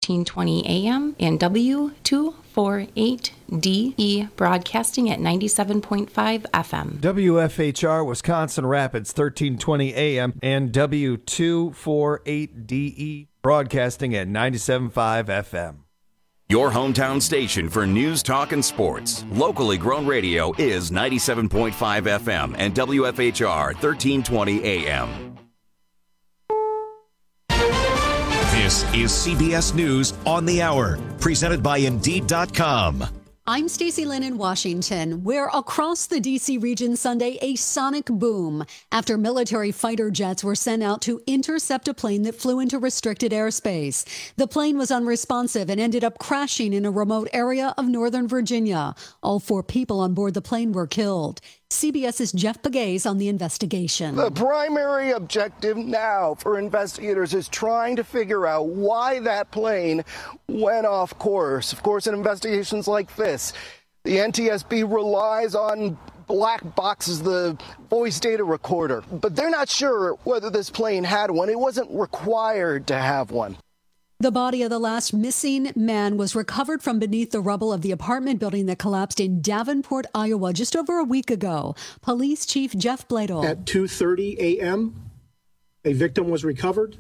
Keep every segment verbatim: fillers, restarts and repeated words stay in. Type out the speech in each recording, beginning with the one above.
thirteen twenty A M and W two forty-eight D E broadcasting at ninety-seven point five F M. W F H R Wisconsin Rapids thirteen twenty A M and W two forty-eight D E broadcasting at ninety-seven point five F M. Your hometown station for news, talk, and sports. Locally grown radio is ninety-seven point five F M and W F H R thirteen twenty A M. This is C B S News on the Hour, presented by Indeed dot com. I'm Stacey Lynn in Washington, where across the D C region Sunday, a sonic boom after military fighter jets were sent out to intercept a plane that flew into restricted airspace. The plane was unresponsive and ended up crashing in a remote area of Northern Virginia. All four people on board the plane were killed. CBS's Jeff Pegues on the investigation. The primary objective now for investigators is trying to figure out why that plane went off course. Of course, in investigations like this, the N T S B relies on black boxes, the voice data recorder, but they're not sure whether this plane had one. It wasn't required to have one. The body of the last missing man was recovered from beneath the rubble of the apartment building that collapsed in Davenport, Iowa, just over a week ago. Police Chief Jeff Bladel. At two thirty A M, a victim was recovered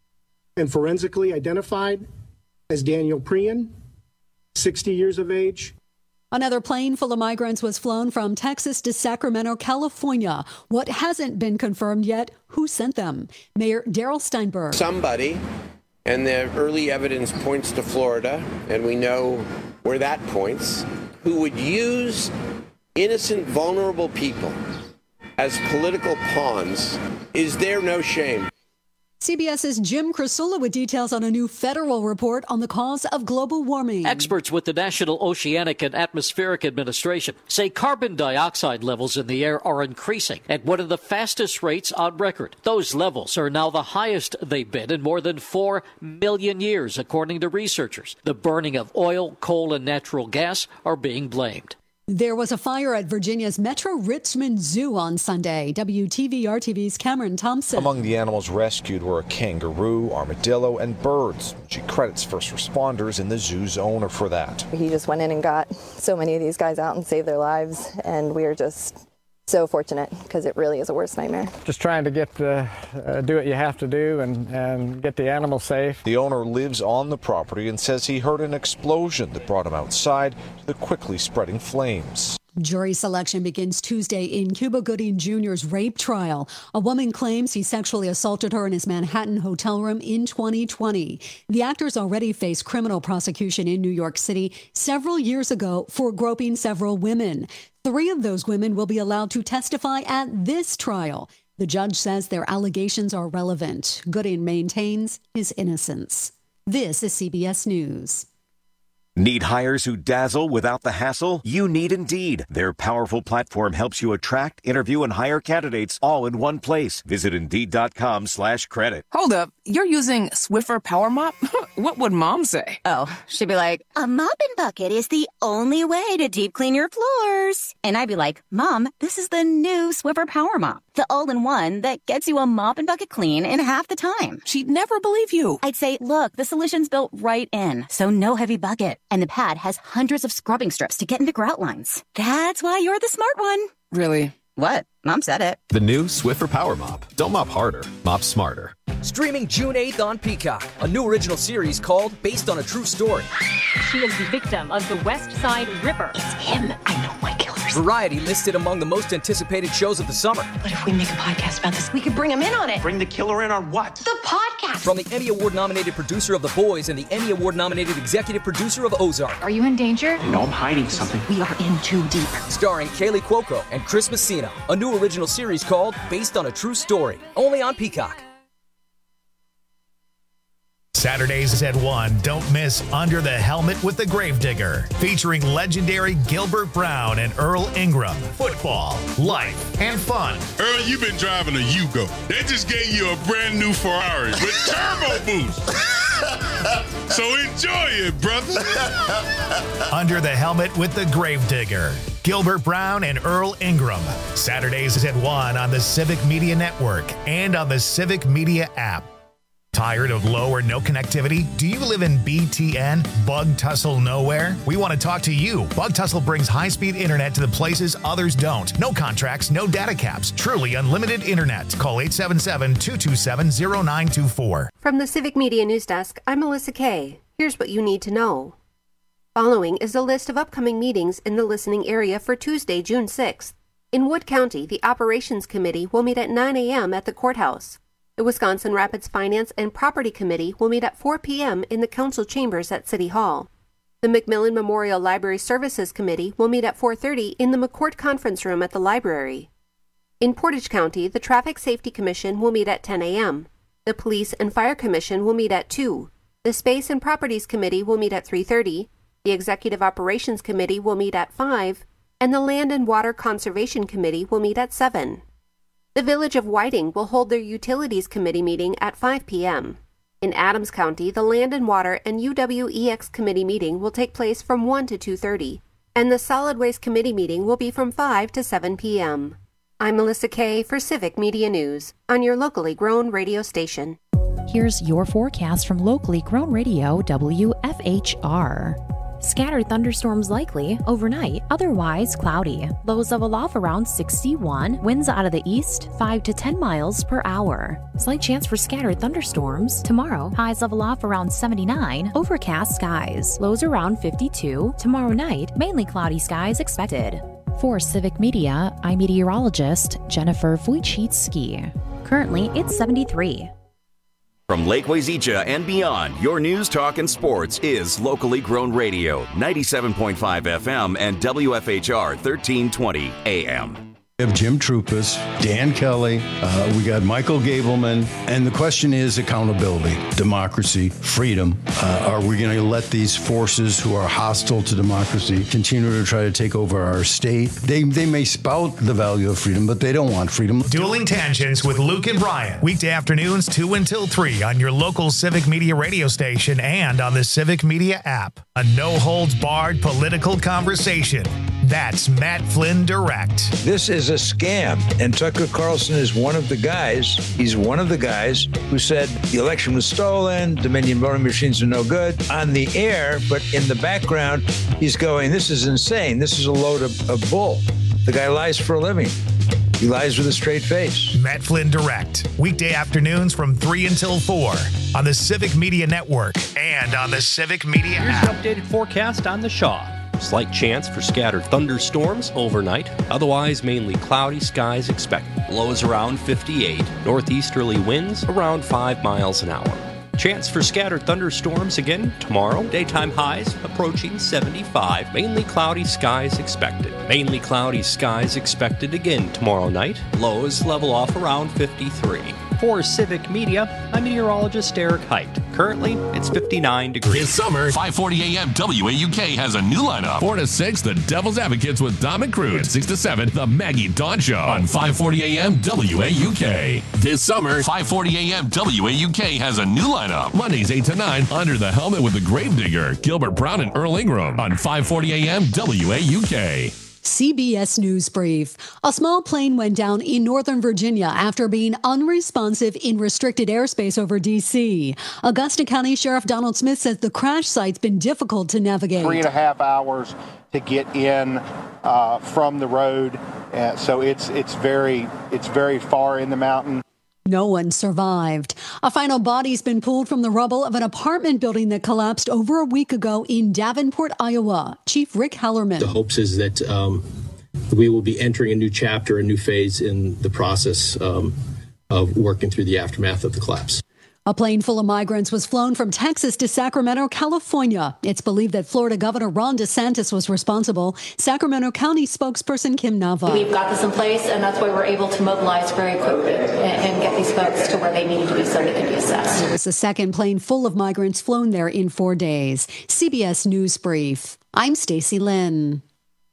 and forensically identified as Daniel Prian, sixty years of age. Another plane full of migrants was flown from Texas to Sacramento, California. What hasn't been confirmed yet, who sent them? Mayor Darrell Steinberg. Somebody. And the early evidence points to Florida, and we know where that points, who would use innocent, vulnerable people as political pawns. Is there no shame? CBS's Jim Krasula with details on a new federal report on the cause of global warming. Experts with the National Oceanic and Atmospheric Administration say carbon dioxide levels in the air are increasing at one of the fastest rates on record. Those levels are now the highest they've been in more than four million years, according to researchers. The burning of oil, coal, and natural gas are being blamed. There was a fire at Virginia's Metro Richmond Zoo on Sunday. W T V R T V's Cameron Thompson. Among the animals rescued were a kangaroo, armadillo, and birds. She credits first responders in the zoo's owner for that. He just went in and got so many of these guys out and saved their lives, and we are just so fortunate because it really is a worst nightmare. Just trying to get the, uh, do what you have to do and, and get the animals safe. The owner lives on the property and says he heard an explosion that brought him outside to the quickly spreading flames. Jury selection begins Tuesday in Cuba Gooding Junior's rape trial. A woman claims he sexually assaulted her in his Manhattan hotel room in twenty twenty. The actors already face criminal prosecution in New York City several years ago for groping several women. Three of those women will be allowed to testify at this trial. The judge says their allegations are relevant. Gooding maintains his innocence. This is C B S News. Need hires who dazzle without the hassle? You need Indeed. Their powerful platform helps you attract, interview, and hire candidates all in one place. Visit Indeed.com slash credit. Hold up. You're using Swiffer Power Mop? What would Mom say? Oh, she'd be like, a mop and bucket is the only way to deep clean your floors. And I'd be like, Mom, this is the new Swiffer Power Mop. The all-in-one that gets you a mop and bucket clean in half the time. She'd never believe you. I'd say, look, the solution's built right in, so no heavy bucket. And the pad has hundreds of scrubbing strips to get into grout lines. That's why you're the smart one. Really? What? Mom said it. The new Swiffer Power Mop. Don't mop harder, mop smarter. Streaming June eighth on Peacock. A new original series called Based on a True Story. She is the victim of the West Side Ripper. It's him. I know my killers. Variety listed among the most anticipated shows of the summer. What if we make a podcast about this? We could bring him in on it. Bring the killer in on what? The podcast. From the Emmy Award-nominated producer of The Boys and the Emmy Award-nominated executive producer of Ozark. Are you in danger? No, I'm hiding something. We are in too deep. Starring Kaylee Cuoco and Chris Messina. A new original series called Based on a True Story. Only on Peacock. Saturdays at one, don't miss Under the Helmet with the Gravedigger, featuring legendary Gilbert Brown and Earl Ingram. Football, life, and fun. Earl, you've been driving a Yugo. They just gave you a brand new Ferrari with turbo boost. So enjoy it, brother. Under the Helmet with the Gravedigger. Gilbert Brown and Earl Ingram. Saturdays at one on the Civic Media Network and on the Civic Media app. Tired of low or no connectivity? Do you live in B T N, Bug Tussle Nowhere? We want to talk to you. Bug Tussle brings high-speed internet to the places others don't. No contracts, no data caps. Truly unlimited internet. Call eight seven seven, two two seven, zero nine two four. From the Civic Media News Desk, I'm Melissa Kay. Here's what you need to know. Following is a list of upcoming meetings in the listening area for Tuesday, June sixth. In Wood County, the Operations Committee will meet at nine a.m. at the courthouse. The Wisconsin Rapids Finance and Property Committee will meet at four p.m. in the council chambers at City Hall. The McMillan Memorial Library Services Committee will meet at four thirty in the McCourt Conference Room at the library. In Portage County, the Traffic Safety Commission will meet at ten a.m. The Police and Fire Commission will meet at two. The Space and Properties Committee will meet at three thirty. The Executive Operations Committee will meet at five. And the Land and Water Conservation Committee will meet at seven. The Village of Whiting will hold their Utilities Committee meeting at five p.m. In Adams County, the Land and Water and U W E X Committee meeting will take place from one to two thirty, and the Solid Waste Committee meeting will be from five to seven p.m. I'm Melissa Kay for Civic Media News on your locally grown radio station. Here's your forecast from locally grown radio W F H R. Scattered thunderstorms likely overnight, otherwise cloudy. Lows of aloft around sixty-one, winds out of the east five to ten miles per hour. Slight chance for scattered thunderstorms tomorrow. Highs of aloft around seventy-nine, overcast skies. Lows around fifty-two. Tomorrow night, mainly cloudy skies expected. For Civic Media, I'm meteorologist Jennifer Wojcicki. Currently, it's seventy-three. From Lake Wazeecha and beyond, your news, talk, and sports is locally grown radio, ninety-seven point five F M and W F H R thirteen twenty A M. We have Jim Troupas, Dan Kelly, uh, we got Michael Gableman, and the question is accountability, democracy, freedom. Uh, are we going to let these forces who are hostile to democracy continue to try to take over our state? They they may spout the value of freedom, but they don't want freedom. Dueling Tangents with Luke and Brian. Weekday afternoons two until three on your local Civic Media radio station and on the Civic Media app. A no-holds-barred political conversation. That's Matt Flynn Direct. This is a scam, and Tucker Carlson is one of the guys. He's one of the guys who said the election was stolen, Dominion voting machines are no good on the air, but in the background, he's going, this is insane. This is a load of, of bull. The guy lies for a living. He lies with a straight face. Matt Flynn Direct. Weekday afternoons from three until four on the Civic Media Network and on the Civic Media Here's app. the updated forecast on the Shaw. Slight chance for scattered thunderstorms overnight. Otherwise, mainly cloudy skies expected. Lows around fifty-eight. Northeasterly winds around five miles an hour. Chance for scattered thunderstorms again tomorrow. Daytime highs approaching seventy-five. Mainly cloudy skies expected. Mainly cloudy skies expected again tomorrow night. Lows level off around fifty-three. For Civic Media, I'm meteorologist Eric Height. Currently, it's fifty-nine degrees. This summer, five forty A M W A U K has a new lineup. four to six, The Devil's Advocates with Dom and Crude. six to seven, The Maggie Dawn Show on five forty A M W A U K. This summer, five forty A M W A U K has a new lineup. Mondays eight to nine, Under the Helmet with the Gravedigger, Gilbert Brown and Earl Ingram on five forty A M W A U K. C B S News Brief. A small plane went down in Northern Virginia after being unresponsive in restricted airspace over D C. Augusta County Sheriff Donald Smith says the crash site's been difficult to navigate. Three and a half hours to get in uh, from the road, uh, so it's it's very it's very far in the mountain. No one survived. A final body's been pulled from the rubble of an apartment building that collapsed over a week ago in Davenport, Iowa. Chief Rick Hellerman. The hopes is that um, we will be entering a new chapter, a new phase in the process um, of working through the aftermath of the collapse. A plane full of migrants was flown from Texas to Sacramento, California. It's believed that Florida Governor Ron DeSantis was responsible. Sacramento County spokesperson Kim Nava. We've got this in place, and that's why we're able to mobilize very quickly and, and get these folks to where they need to be so they can be assessed. It was the second plane full of migrants flown there in four days. C B S News Brief. I'm Stacey Lynn.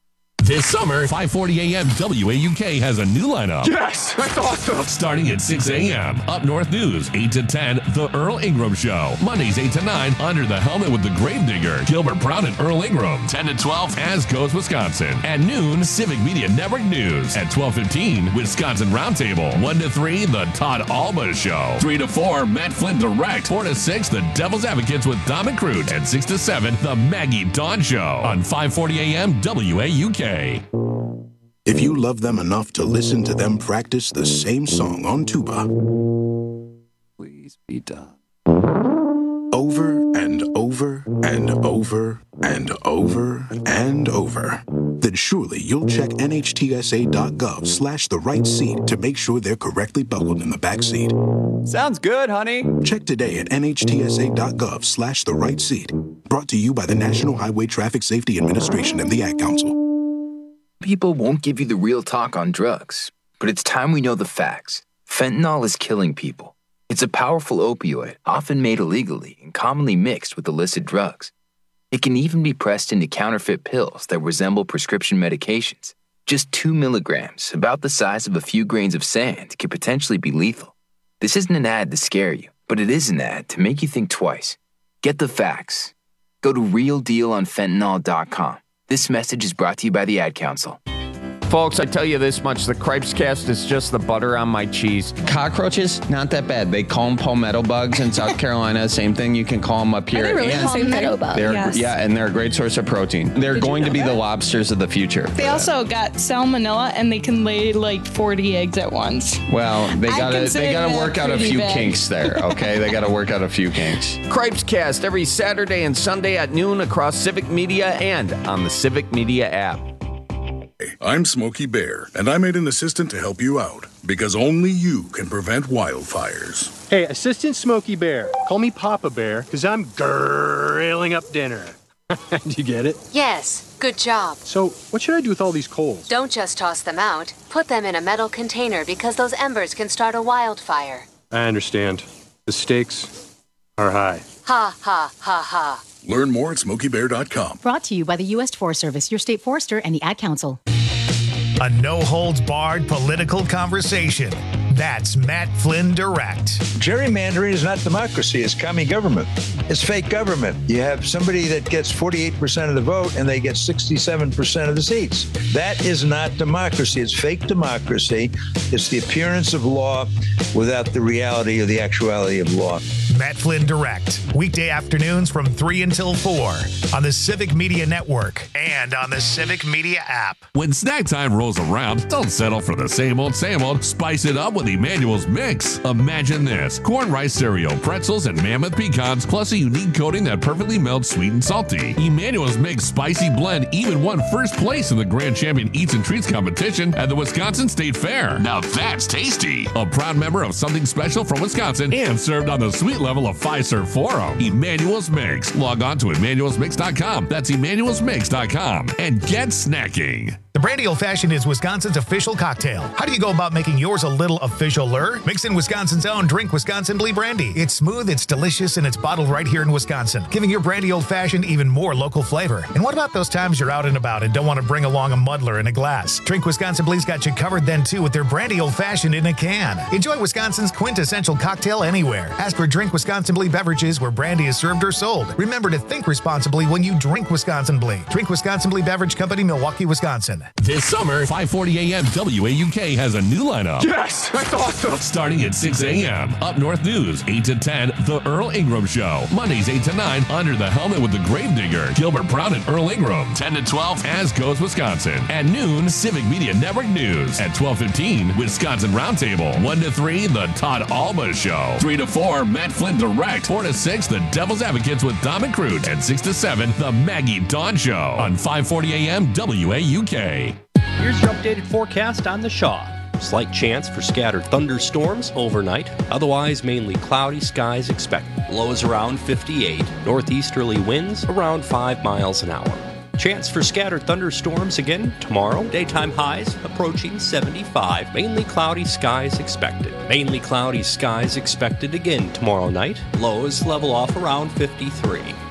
This summer, five forty a.m. W A U K has a new lineup. Yes, that's awesome. Starting at six a.m. Up North News, eight to ten, The Earl Ingram Show. Mondays, eight to nine, Under the Helmet with the Gravedigger, Gilbert Brown and Earl Ingram. ten to twelve, As Goes Wisconsin. At noon, Civic Media Network News. At twelve fifteen, Wisconsin Roundtable. one to three, The Todd Alba Show. three to four, Matt Flynn Direct. four to six, The Devil's Advocates with Dom and Crute. And six to seven, The Maggie Dawn Show. On five forty a.m. W A U K. If you love them enough to listen to them practice the same song on tuba, please be done. Over and over and over and over and over, then surely you'll check nhtsa.gov slash the right seat to make sure they're correctly buckled in the back seat. Sounds good, honey. Check today at nhtsa.gov slash the right seat. Brought to you by the National Highway Traffic Safety Administration and the Ad Council. People won't give you the real talk on drugs, but it's time we know the facts. Fentanyl is killing people. It's a powerful opioid, often made illegally and commonly mixed with illicit drugs. It can even be pressed into counterfeit pills that resemble prescription medications. Just two milligrams, about the size of a few grains of sand, could potentially be lethal. This isn't an ad to scare you, but it is an ad to make you think twice. Get the facts. Go to real deal on fentanyl dot com. This message is brought to you by the Ad Council. Folks, I tell you this much, the Cripes Cast is just the butter on my cheese. Cockroaches, not that bad. They call them palmetto bugs in South Carolina. Same thing, you can call them up here. Are they really and palmetto bugs? Yes. Yeah, and they're a great source of protein. They're Did going you to be know the that? lobsters of the future. They also got salmonella, and they can lay like forty eggs at once. Well, they I gotta consider they gotta that work out a pretty few bad. kinks there, okay? They gotta work out a few kinks. Cripes Cast every Saturday and Sunday at noon across Civic Media and on the Civic Media app. I'm Smokey Bear, and I made an assistant to help you out, because only you can prevent wildfires. Hey, Assistant Smokey Bear. Call me Papa Bear, because I'm grilling up dinner. Do you get it? Yes, good job. So, what should I do with all these coals? Don't just toss them out. Put them in a metal container because those embers can start a wildfire. I understand. The stakes are high. Ha, ha, ha, ha. Learn more at smokey bear dot com. Brought to you by the U S Forest Service, your state forester, and the Ad Council. A no-holds-barred political conversation. That's Matt Flynn Direct. Gerrymandering is not democracy. It's commie government. It's fake government. You have somebody that gets forty-eight percent of the vote and they get sixty-seven percent of the seats. That is not democracy. It's fake democracy. It's the appearance of law without the reality or the actuality of law. Matt Flynn Direct. Weekday afternoons from three until four on the Civic Media Network and on the Civic Media app. When snack time rolls around, don't settle for the same old, same old. Spice it up with Emmanuel's Mix. Imagine this. Corn rice cereal, pretzels, and mammoth pecans, plus a unique coating that perfectly melts sweet and salty. Emmanuel's Mix Spicy Blend even won first place in the Grand Champion Eats and Treats competition at the Wisconsin State Fair. Now that's tasty. A proud member of Something Special from Wisconsin and served on the sweet level of Fiserv Forum. Emmanuel's Mix. Log on to emmanuels mix dot com. That's emmanuels mix dot com and get snacking. The Brandy Old Fashioned is Wisconsin's official cocktail. How do you go about making yours a little official-er? Mix in Wisconsin's own Drink Wisconsin Blee Brandy. It's smooth, it's delicious, and it's bottled right here in Wisconsin, giving your Brandy Old Fashioned even more local flavor. And what about those times you're out and about and don't want to bring along a muddler in a glass? Drink Wisconsin Blee's got you covered then, too, with their Brandy Old Fashioned in a can. Enjoy Wisconsin's quintessential cocktail anywhere. Ask for Drink Wisconsin Blee beverages where brandy is served or sold. Remember to think responsibly when you drink Wisconsin Blee. Drink Wisconsin Blee Beverage Company, Milwaukee, Wisconsin. This summer, five forty a.m. W A U K has a new lineup. Yes, that's awesome. Starting at six a.m. Up North News, eight to ten, The Earl Ingram Show. Mondays, eight to nine, Under the Helmet with the Gravedigger, Gilbert Brown and Earl Ingram. ten to twelve, As Goes Wisconsin. At noon, Civic Media Network News. At twelve fifteen, Wisconsin Roundtable. one to three, The Todd Alba Show. three to four, Matt Flynn Direct. four to six, The Devil's Advocates with Dom and Crute. And six to seven, The Maggie Dawn Show. On five forty a.m. W A U K. Here's your updated forecast on the Shaw. Slight chance for scattered thunderstorms overnight. Otherwise, mainly cloudy skies expected. Lows around fifty-eight. Northeasterly winds around five miles an hour. Chance for scattered thunderstorms again tomorrow. Daytime highs approaching seventy-five. Mainly cloudy skies expected. Mainly cloudy skies expected again tomorrow night. Lows level off around fifty-three.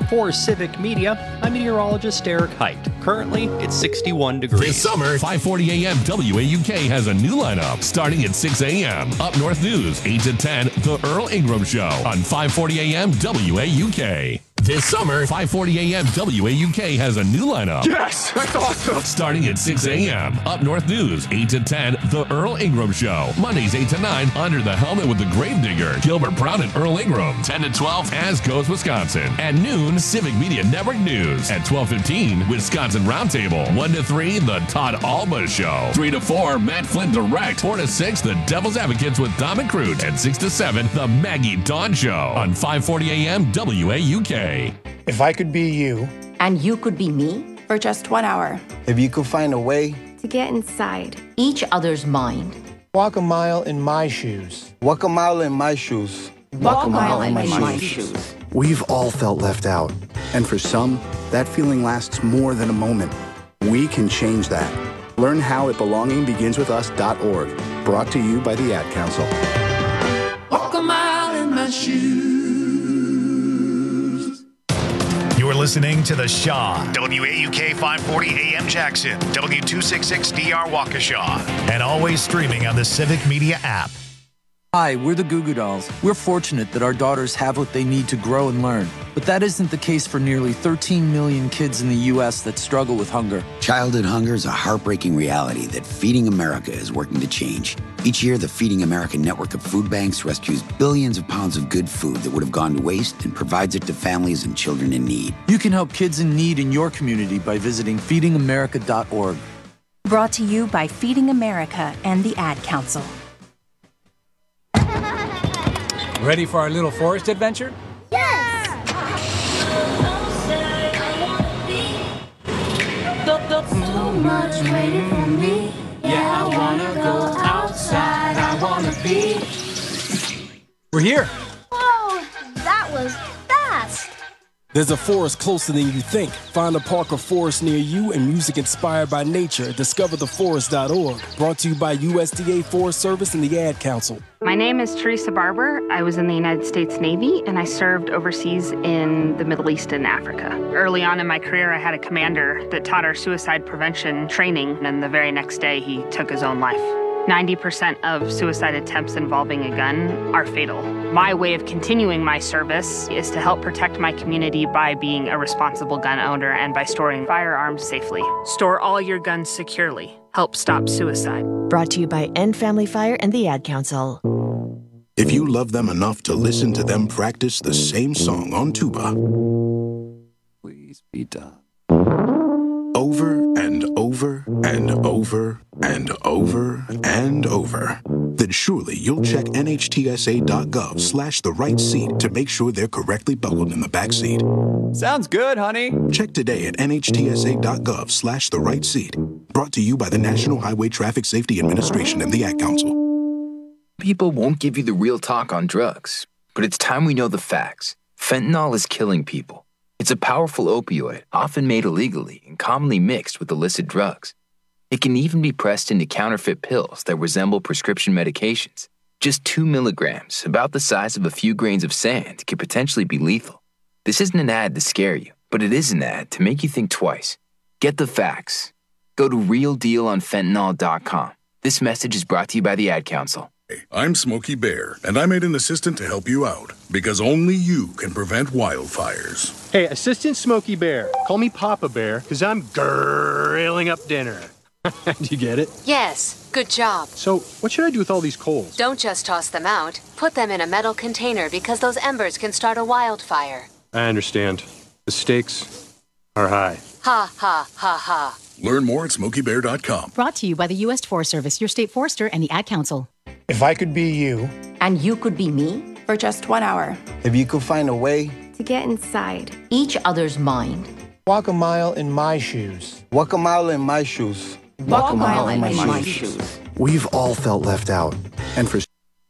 For Civic Media, I'm meteorologist Eric Height. Currently, it's sixty-one degrees. This summer, five forty A M W A U K has a new lineup starting at six A M Up North News, eight to ten, The Earl Ingram Show on five forty A M W A U K. This summer, five forty A M W A U K has a new lineup. Yes, that's awesome. Starting at six A M Up North News, eight to ten, The Earl Ingram Show. Mondays, eight to nine, Under the Helmet with the Gravedigger, Gilbert Brown and Earl Ingram. ten to twelve, As Goes Wisconsin. At noon, Civic Media Network News. At twelve fifteen, Wisconsin Roundtable. one to three, The Todd Alba Show. three to four, Matt Flynn Direct. four to six, The Devil's Advocates with Dom and Crute. And six to seven, The Maggie Dawn Show on five forty A M W A U K. If I could be you. And you could be me. For just one hour. If you could find a way. To get inside. Each other's mind. Walk a mile in my shoes. Walk a mile in my shoes. Walk, Walk a mile, mile in, in my, my shoes. shoes. We've all felt left out. And for some, that feeling lasts more than a moment. We can change that. Learn how at belonging begins with us dot org. Brought to you by the Ad Council. Walk a mile in my shoes. You're listening to The Shaw, W A U K five forty A M Jackson, W two sixty-six D R Waukesha, and always streaming on the Civic Media app. Hi, we're the Goo Goo Dolls. We're fortunate that our daughters have what they need to grow and learn. But that isn't the case for nearly thirteen million kids in the U S that struggle with hunger. Childhood hunger is a heartbreaking reality that Feeding America is working to change. Each year, the Feeding America network of food banks rescues billions of pounds of good food that would have gone to waste and provides it to families and children in need. You can help kids in need in your community by visiting feeding america dot org. Brought to you by Feeding America and the Ad Council. Ready for our little forest adventure? Yes! So much waiting for me. Yeah, I wanna go outside. I wanna be. We're here. Whoa, that was fast. There's a forest closer than you think. Find a park or forest near you and music inspired by nature at discover the forest dot org. Brought to you by U S D A Forest Service and the Ad Council. My name is Teresa Barber. I was in the United States Navy, and I served overseas in the Middle East and Africa. Early on in my career, I had a commander that taught our suicide prevention training, and the very next day, he took his own life. ninety percent of suicide attempts involving a gun are fatal. My way of continuing my service is to help protect my community by being a responsible gun owner and by storing firearms safely. Store all your guns securely. Help stop suicide. Brought to you by End Family Fire and the Ad Council. If you love them enough to listen to them practice the same song on tuba, please be done. Over and over and over and over and over, then surely you'll check N H T S A dot gov slash the right seat to make sure they're correctly buckled in the back seat. Sounds good, honey. Check today at N H T S A dot gov slash the right seat. Brought to you by the National Highway Traffic Safety Administration and the Ad Council. People won't give you the real talk on drugs, but it's time we know the facts. Fentanyl is killing people. It's a powerful opioid, often made illegally and commonly mixed with illicit drugs. It can even be pressed into counterfeit pills that resemble prescription medications. Just two milligrams, about the size of a few grains of sand, could potentially be lethal. This isn't an ad to scare you, but it is an ad to make you think twice. Get the facts. Go to real deal on fentanyl dot com. This message is brought to you by the Ad Council. I'm Smokey Bear, and I made an assistant to help you out, because only you can prevent wildfires. Hey, Assistant Smokey Bear. Call me Papa Bear, because I'm grilling up dinner. Do you get it? Yes, good job. So, what should I do with all these coals? Don't just toss them out. Put them in a metal container because those embers can start a wildfire. I understand. The stakes are high. Ha, ha, ha, ha. Learn more at smokey bear dot com. Brought to you by the U S Forest Service, your state forester, and the Ad Council. If I could be you. And you could be me. For just one hour. If you could find a way. To get inside. Each other's mind. Walk a mile in my shoes. Walk a mile in my shoes. Walk, Walk a mile, mile in, in my, my shoes. shoes. We've all felt left out. And for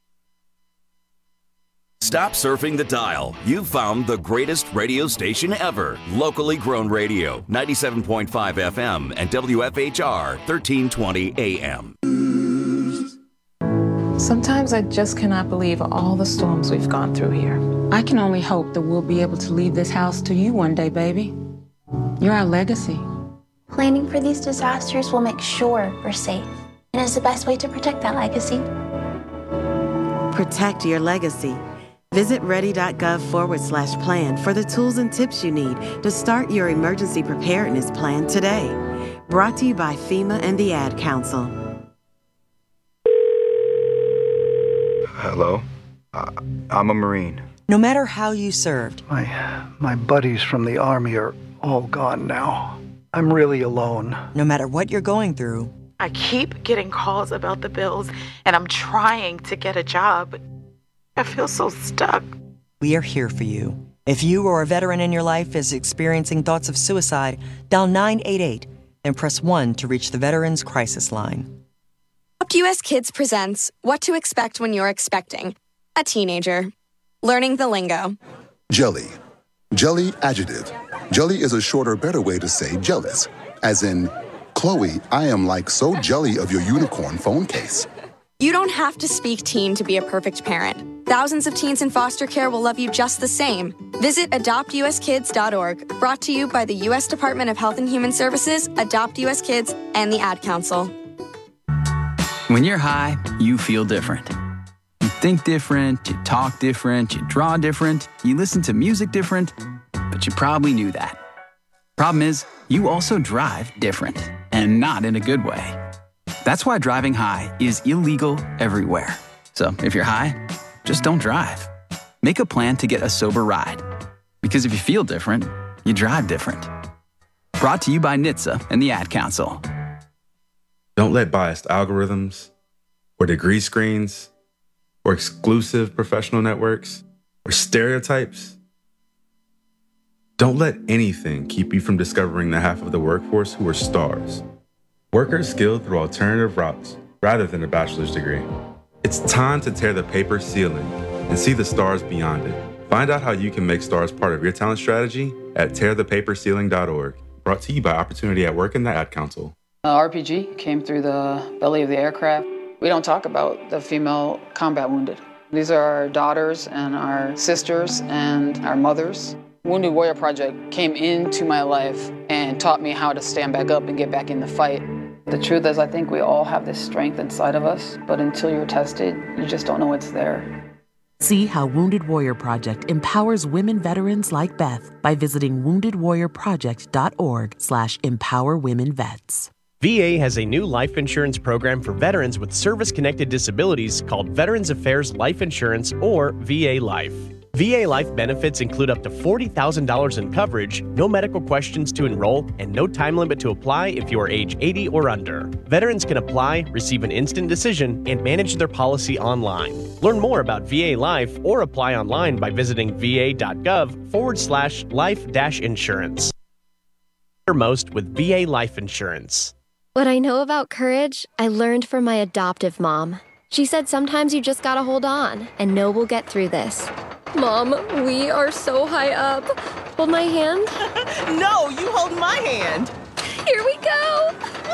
Stop surfing the dial. You've found the greatest radio station ever. Locally grown radio, ninety-seven point five F M and W F H R, thirteen twenty A M. Sometimes I just cannot believe all the storms we've gone through here. I can only hope that we'll be able to leave this house to you one day, baby. You're our legacy. Planning for these disasters will make sure we're safe, and is the best way to protect that legacy. Protect your legacy. Visit ready.gov forward slash plan for the tools and tips you need to start your emergency preparedness plan today. Brought to you by FEMA and the Ad Council. Hello? Uh, I'm a Marine. No matter how you served. My, my buddies from the Army are all gone now. I'm really alone. No matter what you're going through. I keep getting calls about the bills, and I'm trying to get a job. I feel so stuck. We are here for you. If you or a veteran in your life is experiencing thoughts of suicide, dial nine eight eight, then press one to reach the Veterans Crisis Line. Adopt U S Kids presents What to Expect When You're Expecting a Teenager. Learning the lingo. Jelly. Jelly adjective. Jelly is a shorter, better way to say jealous. As in, Chloe, I am like so jelly of your unicorn phone case. You don't have to speak teen to be a perfect parent. Thousands of teens in foster care will love you just the same. Visit adopt u s kids dot org, brought to you by the U S Department of Health and Human Services, Adopt U S Kids, and the Ad Council. When you're high, you feel different. You think different, you talk different, you draw different, you listen to music different, but you probably knew that. Problem is, you also drive different, and not in a good way. That's why driving high is illegal everywhere. So if you're high, just don't drive. Make a plan to get a sober ride. Because if you feel different, you drive different. Brought to you by N H T S A and the Ad Council. Don't let biased algorithms, or degree screens, or exclusive professional networks, or stereotypes. Don't let anything keep you from discovering the half of the workforce who are stars. Workers skilled through alternative routes rather than a bachelor's degree. It's time to tear the paper ceiling and see the stars beyond it. Find out how you can make stars part of your talent strategy at tear the paper ceiling dot org. Brought to you by Opportunity at Work and the Ad Council. Uh, R P G came through the belly of the aircraft. We don't talk about the female combat wounded. These are our daughters and our sisters and our mothers. Wounded Warrior Project came into my life and taught me how to stand back up and get back in the fight. The truth is, I think we all have this strength inside of us, but until you're tested, you just don't know it's there. See how Wounded Warrior Project empowers women veterans like Beth by visiting wounded warrior project dot org slash empower women vets. V A has a new life insurance program for veterans with service-connected disabilities called Veterans Affairs Life Insurance, or V A Life. V A Life benefits include up to forty thousand dollars in coverage, no medical questions to enroll, and no time limit to apply if you are age eighty or under. Veterans can apply, receive an instant decision, and manage their policy online. Learn more about V A Life or apply online by visiting va.gov forward slash life dash insurance. Most with V A Life Insurance. What I know about courage, I learned from my adoptive mom. She said sometimes you just gotta hold on and know we'll get through this. Mom, we are so high up. Hold my hand. No, you hold my hand. Here we go.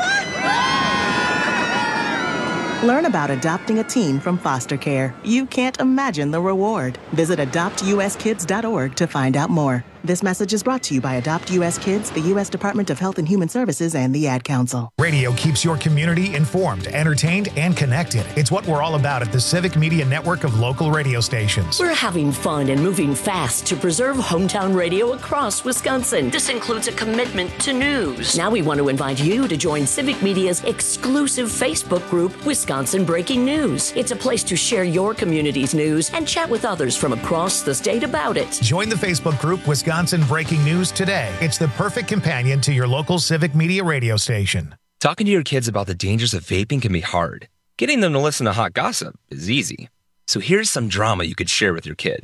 Learn about adopting a teen from foster care. You can't imagine the reward. Visit adopt u s kids dot org to find out more. This message is brought to you by Adopt U S Kids, the U S Department of Health and Human Services, and the Ad Council. Radio keeps your community informed, entertained, and connected. It's what we're all about at the Civic Media Network of local radio stations. We're having fun and moving fast to preserve hometown radio across Wisconsin. This includes a commitment to news. Now we want to invite you to join Civic Media's exclusive Facebook group, Wisconsin Breaking News. It's a place to share your community's news and chat with others from across the state about it. Join the Facebook group, Wisconsin Wisconsin Breaking News today. It's the perfect companion to your local Civic Media radio station. Talking to your kids about the dangers of vaping can be hard. Getting them to listen to hot gossip is easy. So here's some drama you could share with your kid.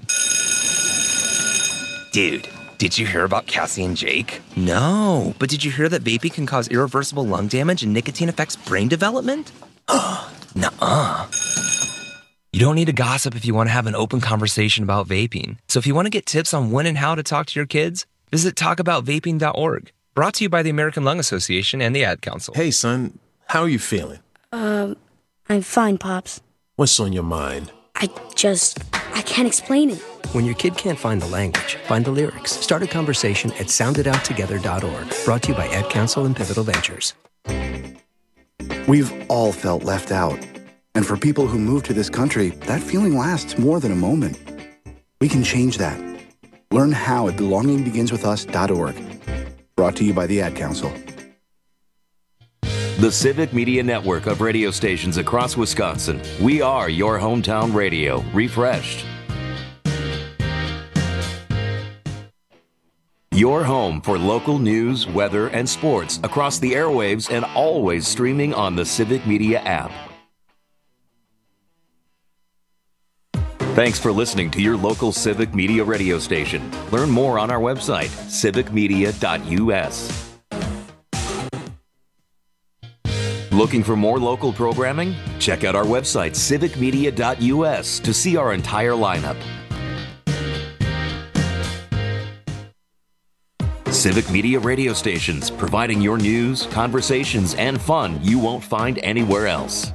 Dude, did you hear about Cassie and Jake? No, but did you hear that vaping can cause irreversible lung damage and nicotine affects brain development? Nuh-uh. You don't need to gossip if you want to have an open conversation about vaping. So if you want to get tips on when and how to talk to your kids, visit talk about vaping dot org. Brought to you by the American Lung Association and the Ad Council. Hey, son. How are you feeling? Um, I'm fine, Pops. What's on your mind? I just, I can't explain it. When your kid can't find the language, find the lyrics. Start a conversation at sound it out together dot org. Brought to you by Ad Council and Pivotal Ventures. We've all felt left out. And for people who move to this country, that feeling lasts more than a moment. We can change that. Learn how at belonging begins with us dot org. Brought to you by the Ad Council. The Civic Media Network of radio stations across Wisconsin. We are your hometown radio, refreshed. Your home for local news, weather, and sports across the airwaves and always streaming on the Civic Media app. Thanks for listening to your local Civic Media radio station. Learn more on our website, civic media dot u s. Looking for more local programming? Check out our website, civic media dot u s, to see our entire lineup. Civic Media radio stations, providing your news, conversations, and fun you won't find anywhere else.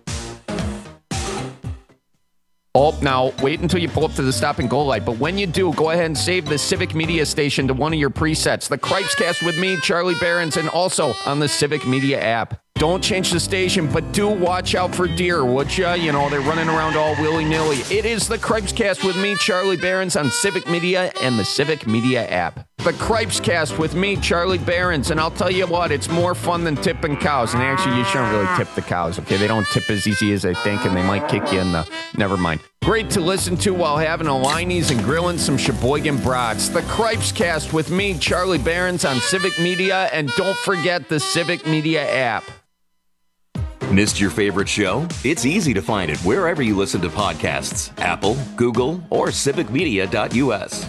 Oh, now, wait until you pull up to the stop and go light. But when you do, go ahead and save the Civic Media station to one of your presets. The Cripescast with me, Charlie Behrens, and also on the Civic Media app. Don't change the station, but do watch out for deer, would ya? You know, they're running around all willy-nilly. It is the Cripescast with me, Charlie Behrens, on Civic Media and the Civic Media app. The Cripescast with me, Charlie Behrens, and I'll tell you what, it's more fun than tipping cows. And actually, you shouldn't really tip the cows, okay? They don't tip as easy as they think, and they might kick you in the... Never mind. Great to listen to while having a Liney's and grilling some Sheboygan brats. The Cripescast with me, Charlie Behrens, on Civic Media, and don't forget the Civic Media app. Missed your favorite show? It's easy to find it wherever you listen to podcasts. Apple, Google, or civic media dot u s.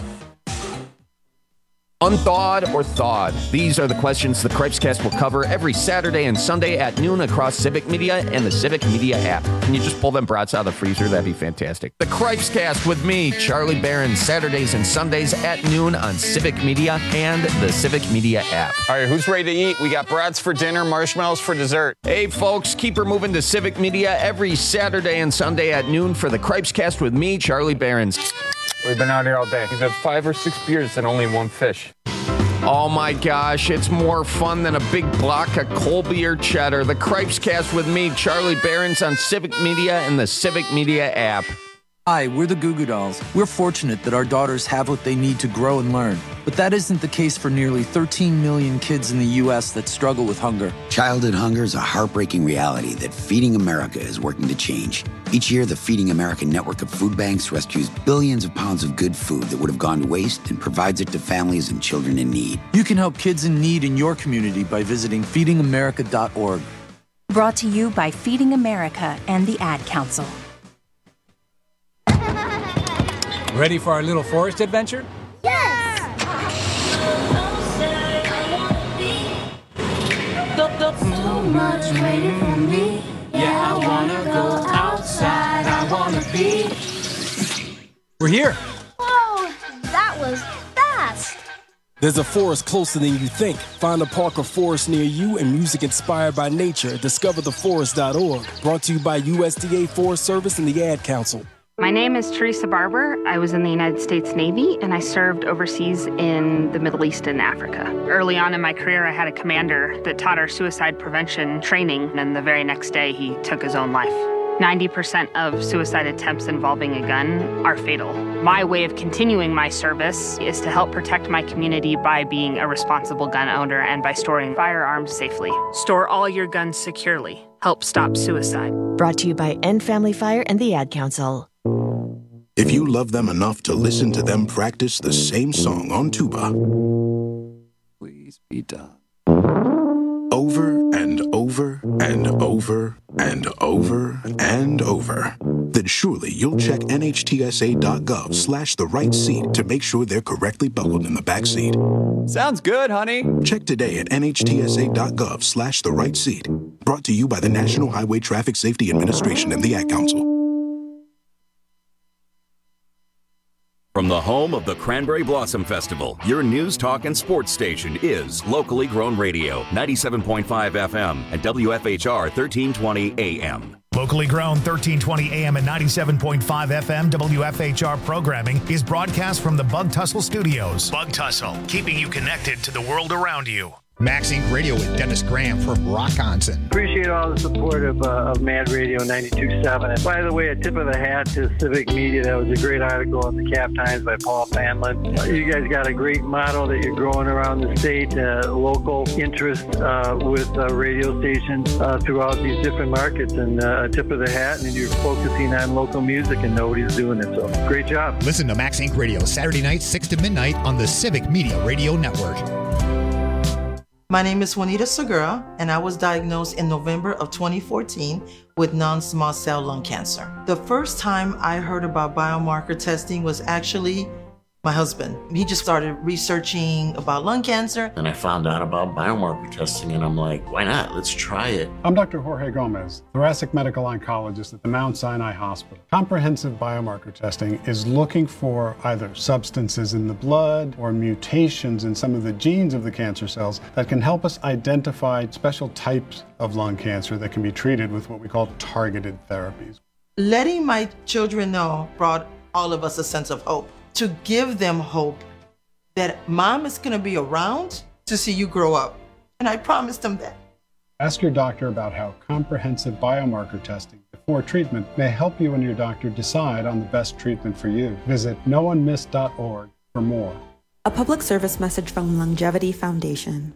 Unthawed or thawed? These are the questions the Cripescast will cover every Saturday and Sunday at noon across Civic Media and the Civic Media app. Can you just pull them brats out of the freezer? That'd be fantastic. The Cripescast with me, Charlie Behrens, Saturdays and Sundays at noon on Civic Media and the Civic Media app. All right, who's ready to eat? We got brats for dinner, marshmallows for dessert. Hey, folks, keep her moving to Civic Media every Saturday and Sunday at noon for the Cripescast with me, Charlie Behrens. We've been out here all day. We've had five or six beers and only one fish. Oh my gosh, it's more fun than a big block of Colby or cheddar. The Cripescast with me, Charlie Behrens, on Civic Media and the Civic Media app. Hi, we're the Goo Goo Dolls. We're fortunate that our daughters have what they need to grow and learn. But that isn't the case for nearly thirteen million kids in the U S that struggle with hunger. Childhood hunger is a heartbreaking reality that Feeding America is working to change. Each year, the Feeding America network of food banks rescues billions of pounds of good food that would have gone to waste and provides it to families and children in need. You can help kids in need in your community by visiting feeding america dot org. Brought to you by Feeding America and the Ad Council. Ready for our little forest adventure? Yes! So much waiting for me. Yeah, I wanna go outside. I wanna be. We're here. Whoa, that was fast. There's a forest closer than you think. Find a park or forest near you and music inspired by nature at discover the forest dot org. Brought to you by U S D A Forest Service and the Ad Council. My name is Teresa Barber. I was in the United States Navy, and I served overseas in the Middle East and Africa. Early on in my career, I had a commander that taught our suicide prevention training, and the very next day, he took his own life. ninety percent of suicide attempts involving a gun are fatal. My way of continuing my service is to help protect my community by being a responsible gun owner and by storing firearms safely. Store all your guns securely. Help stop suicide. Brought to you by End Family Fire and the Ad Council. If you love them enough to listen to them practice the same song on tuba, please be done. Over and over and over and over and over, then surely you'll check N H T S A dot gov slash the right seat to make sure they're correctly buckled in the back seat. Sounds good, honey. Check today at N H T S A dot gov slash the right seat. Brought to you by the National Highway Traffic Safety Administration and the Ad Council. From the home of the Cranberry Blossom Festival, your news, talk, and sports station is Locally Grown Radio, ninety-seven point five F M and W F H R thirteen twenty A M. Locally grown thirteen twenty A M and ninety-seven point five F M W F H R programming is broadcast from the Bug Tussle Studios. Bug Tussle, keeping you connected to the world around you. Max Incorporated. Radio with Dennis Graham from Rockonson. Appreciate all the support of, uh, of Mad Radio ninety-two point seven. And by the way, a tip of the hat to Civic Media. That was a great article in the Cap Times by Paul Fanlin. You guys got a great model that you're growing around the state, uh, local interest uh, with uh, radio stations uh, throughout these different markets. And uh, a tip of the hat, and you're focusing on local music, and nobody's doing it. So great job. Listen to Max Incorporated. Radio Saturday nights, six to midnight on the Civic Media Radio Network. My name is Juanita Segura, and I was diagnosed in November of twenty fourteen with non-small cell lung cancer. The first time I heard about biomarker testing was actually my husband. He just started researching about lung cancer. And I found out about biomarker testing, and I'm like, why not? Let's try it. I'm Doctor Jorge Gomez, thoracic medical oncologist at the Mount Sinai Hospital. Comprehensive biomarker testing is looking for either substances in the blood or mutations in some of the genes of the cancer cells that can help us identify special types of lung cancer that can be treated with what we call targeted therapies. Letting my children know brought all of us a sense of hope. To give them hope that mom is going to be around to see you grow up. And I promised them that. Ask your doctor about how comprehensive biomarker testing before treatment may help you and your doctor decide on the best treatment for you. Visit no one missed dot org for more. A public service message from Longevity Foundation.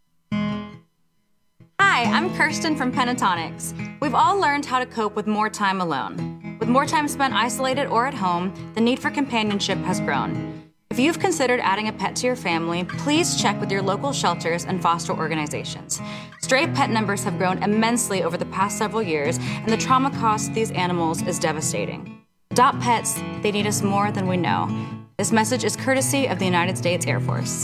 Hi, I'm Kirsten from Pentatonics. We've all learned how to cope with more time alone. With more time spent isolated or at home, the need for companionship has grown. If you've considered adding a pet to your family, please check with your local shelters and foster organizations. Stray pet numbers have grown immensely over the past several years, and the trauma caused to these animals is devastating. Adopt pets, they need us more than we know. This message is courtesy of the United States Air Force.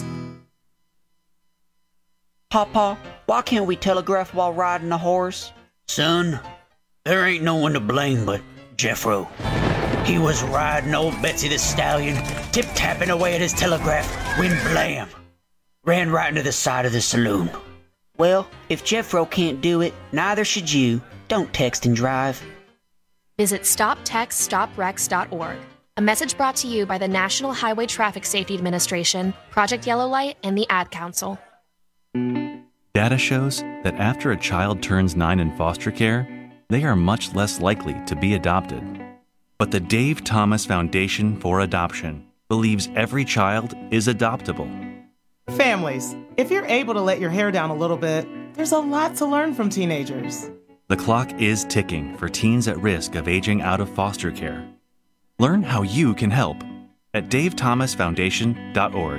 Papa, why can't we telegraph while riding a horse? Son, there ain't no one to blame but Jeffro. He was riding old Betsy the Stallion, tip-tapping away at his telegraph, when blam! Ran right into the side of the saloon. Well, if Jeffro can't do it, neither should you. Don't text and drive. Visit stop text stop wrecks dot org. A message brought to you by the National Highway Traffic Safety Administration, Project Yellow Light, and the Ad Council. Data shows that after a child turns nine in foster care, they are much less likely to be adopted. But the Dave Thomas Foundation for Adoption believes every child is adoptable. Families, if you're able to let your hair down a little bit, there's a lot to learn from teenagers. The clock is ticking for teens at risk of aging out of foster care. Learn how you can help at dave thomas foundation dot org.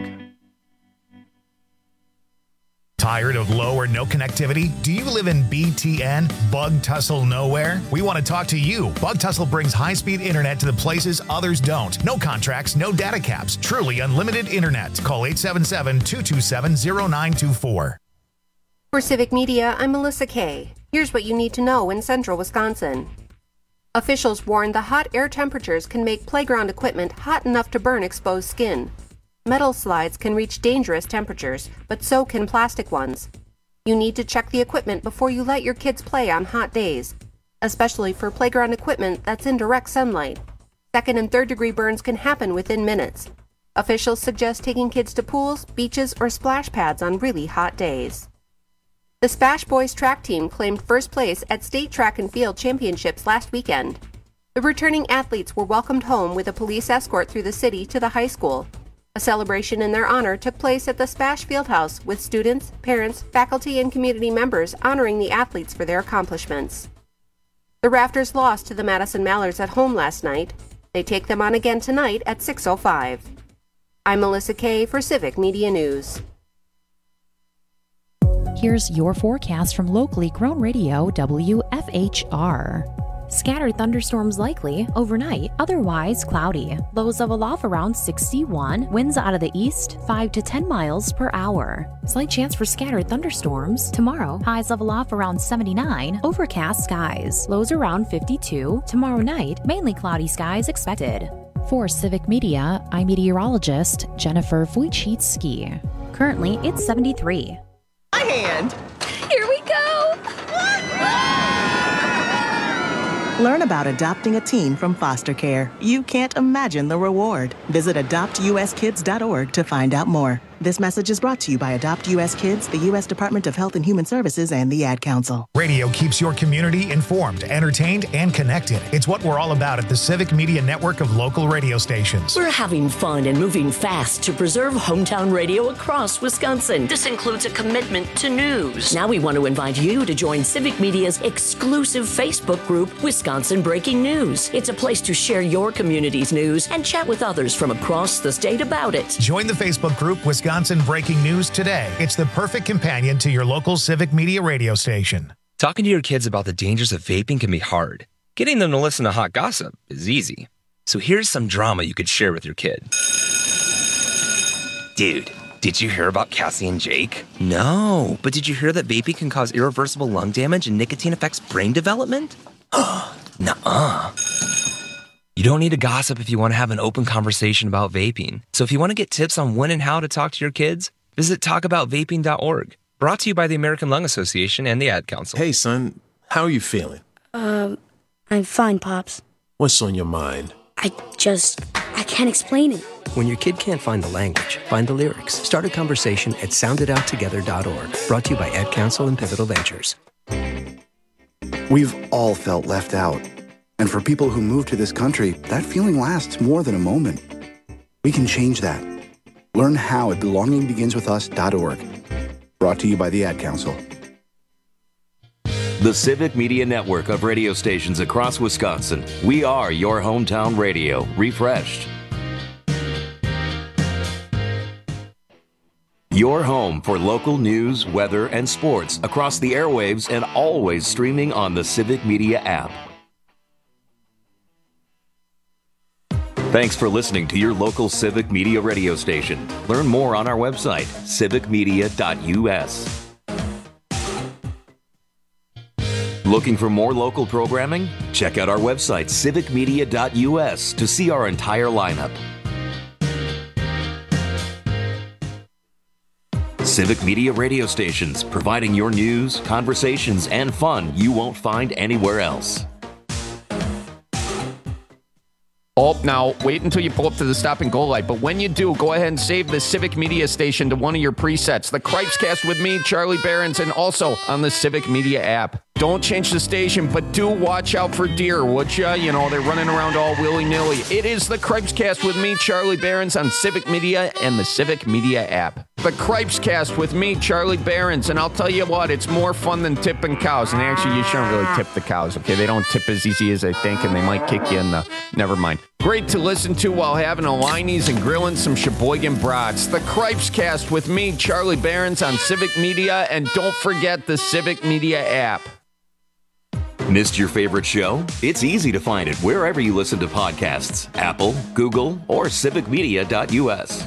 Tired of low or no connectivity? Do you live in B T N, Bug Tussle Nowhere? We want to talk to you. Bug Tussle brings high-speed internet to the places others don't. No contracts, no data caps. Truly unlimited internet. Call eight seven seven, two two seven, zero nine two four. For Civic Media, I'm Melissa Kay. Here's what you need to know in central Wisconsin. Officials warn the hot air temperatures can make playground equipment hot enough to burn exposed skin. Metal slides can reach dangerous temperatures, but so can plastic ones. You need to check the equipment before you let your kids play on hot days, especially for playground equipment that's in direct sunlight. Second and third degree burns can happen within minutes. Officials suggest taking kids to pools, beaches, or splash pads on really hot days. The Spash Boys track team claimed first place at State Track and Field Championships last weekend. The returning athletes were welcomed home with a police escort through the city to the high school. A celebration in their honor took place at the Spash Fieldhouse with students, parents, faculty, and community members honoring the athletes for their accomplishments. The Rafters lost to the Madison Mallards at home last night. They take them on again tonight at six oh five. I'm Melissa Kay for Civic Media News. Here's your forecast from locally grown radio W F H R. Scattered thunderstorms likely overnight, otherwise cloudy. Lows of aloft around sixty-one, winds out of the east five to ten miles per hour. Slight chance for scattered thunderstorms. Tomorrow, highs of aloft around seventy-nine, overcast skies. Lows around fifty-two. Tomorrow night, mainly cloudy skies expected. For Civic Media, I'm meteorologist Jennifer Wojcicki. Currently, it's seventy-three. My hand. Here we go! Learn about adopting a teen from foster care. You can't imagine the reward. Visit adopt u s kids dot org to find out more. This message is brought to you by Adopt U S Kids, the U S Department of Health and Human Services, and the Ad Council. Radio keeps your community informed, entertained, and connected. It's what we're all about at the Civic Media Network of local radio stations. We're having fun and moving fast to preserve hometown radio across Wisconsin. This includes a commitment to news. Now we want to invite you to join Civic Media's exclusive Facebook group, Wisconsin Breaking News. It's a place to share your community's news and chat with others from across the state about it. Join the Facebook group, Wisconsin Wisconsin Breaking News today. It's the perfect companion to your local Civic Media radio station. Talking to your kids about the dangers of vaping can be hard. Getting them to listen to hot gossip is easy. So here's some drama you could share with your kid. Dude, did you hear about Cassie and Jake? No, but did you hear that vaping can cause irreversible lung damage and nicotine affects brain development? Nuh-uh. You don't need to gossip if you want to have an open conversation about vaping. So if you want to get tips on when and how to talk to your kids, visit talk about vaping dot org. Brought to you by the American Lung Association and the Ad Council. Hey, son, how are you feeling? Um, I'm fine, Pops. What's on your mind? I just, I can't explain it. When your kid can't find the language, find the lyrics. Start a conversation at sound it out together dot org. Brought to you by Ad Council and Pivotal Ventures. We've all felt left out. And for people who move to this country, that feeling lasts more than a moment. We can change that. Learn how at belonging begins with us dot org. Brought to you by the Ad Council. The Civic Media Network of radio stations across Wisconsin. We are your hometown radio, refreshed. Your home for local news, weather, and sports across the airwaves and always streaming on the Civic Media app. Thanks for listening to your local Civic Media radio station. Learn more on our website, civic media dot u s. Looking for more local programming? Check out our website, civic media dot u s, to see our entire lineup. Civic Media radio stations, providing your news, conversations, and fun you won't find anywhere else. Oh, now, wait until you pull up to the stop and go light. But when you do, go ahead and save the Civic Media station to one of your presets. The Cripescast with me, Charlie Behrens, and also on the Civic Media app. Don't change the station, but do watch out for deer, would ya? You know, they're running around all willy-nilly. It is the Cripescast with me, Charlie Behrens, on Civic Media and the Civic Media app. The Cripescast with me, Charlie Behrens, and I'll tell you what, it's more fun than tipping cows. And actually, you shouldn't really tip the cows, okay? They don't tip as easy as they think, and they might kick you in the... Never mind. Great to listen to while having a Liney's and grilling some Sheboygan brats. The Cripescast with me, Charlie Behrens, on Civic Media, and don't forget the Civic Media app. Missed your favorite show? It's easy to find it wherever you listen to podcasts. Apple, Google, or civic media dot u s.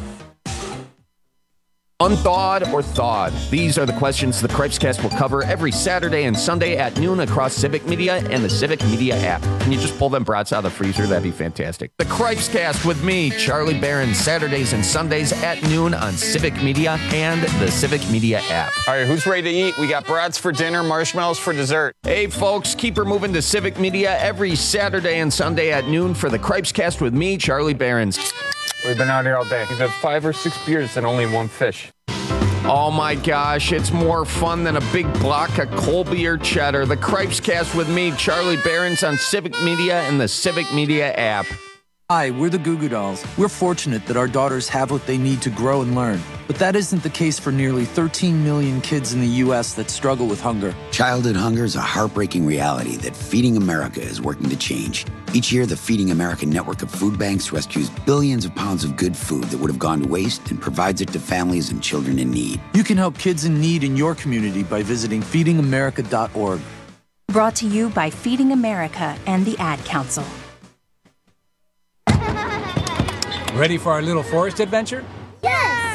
Unthawed or thawed? These are the questions the Cripescast will cover every Saturday and Sunday at noon across Civic Media and the Civic Media app. Can you just pull them brats out of the freezer? That'd be fantastic. The Cripescast with me, Charlie Behrens, Saturdays and Sundays at noon on Civic Media and the Civic Media app. All right, who's ready to eat? We got brats for dinner, marshmallows for dessert. Hey, folks, keep her moving to Civic Media every Saturday and Sunday at noon for the Cripescast with me, Charlie Behrens. We've been out here all day. We've had five or six beers and only one fish. Oh my gosh, it's more fun than a big block of Colby or cheddar. The Cripescast with me, Charlie Behrens, on Civic Media and the Civic Media app. Hi, we're the Goo Goo Dolls. We're fortunate that our daughters have what they need to grow and learn. But that isn't the case for nearly thirteen million kids in the U S that struggle with hunger. Childhood hunger is a heartbreaking reality that Feeding America is working to change. Each year, the Feeding America network of food banks rescues billions of pounds of good food that would have gone to waste and provides it to families and children in need. You can help kids in need in your community by visiting feeding america dot org. Brought to you by Feeding America and the Ad Council. Ready for our little forest adventure? Yes!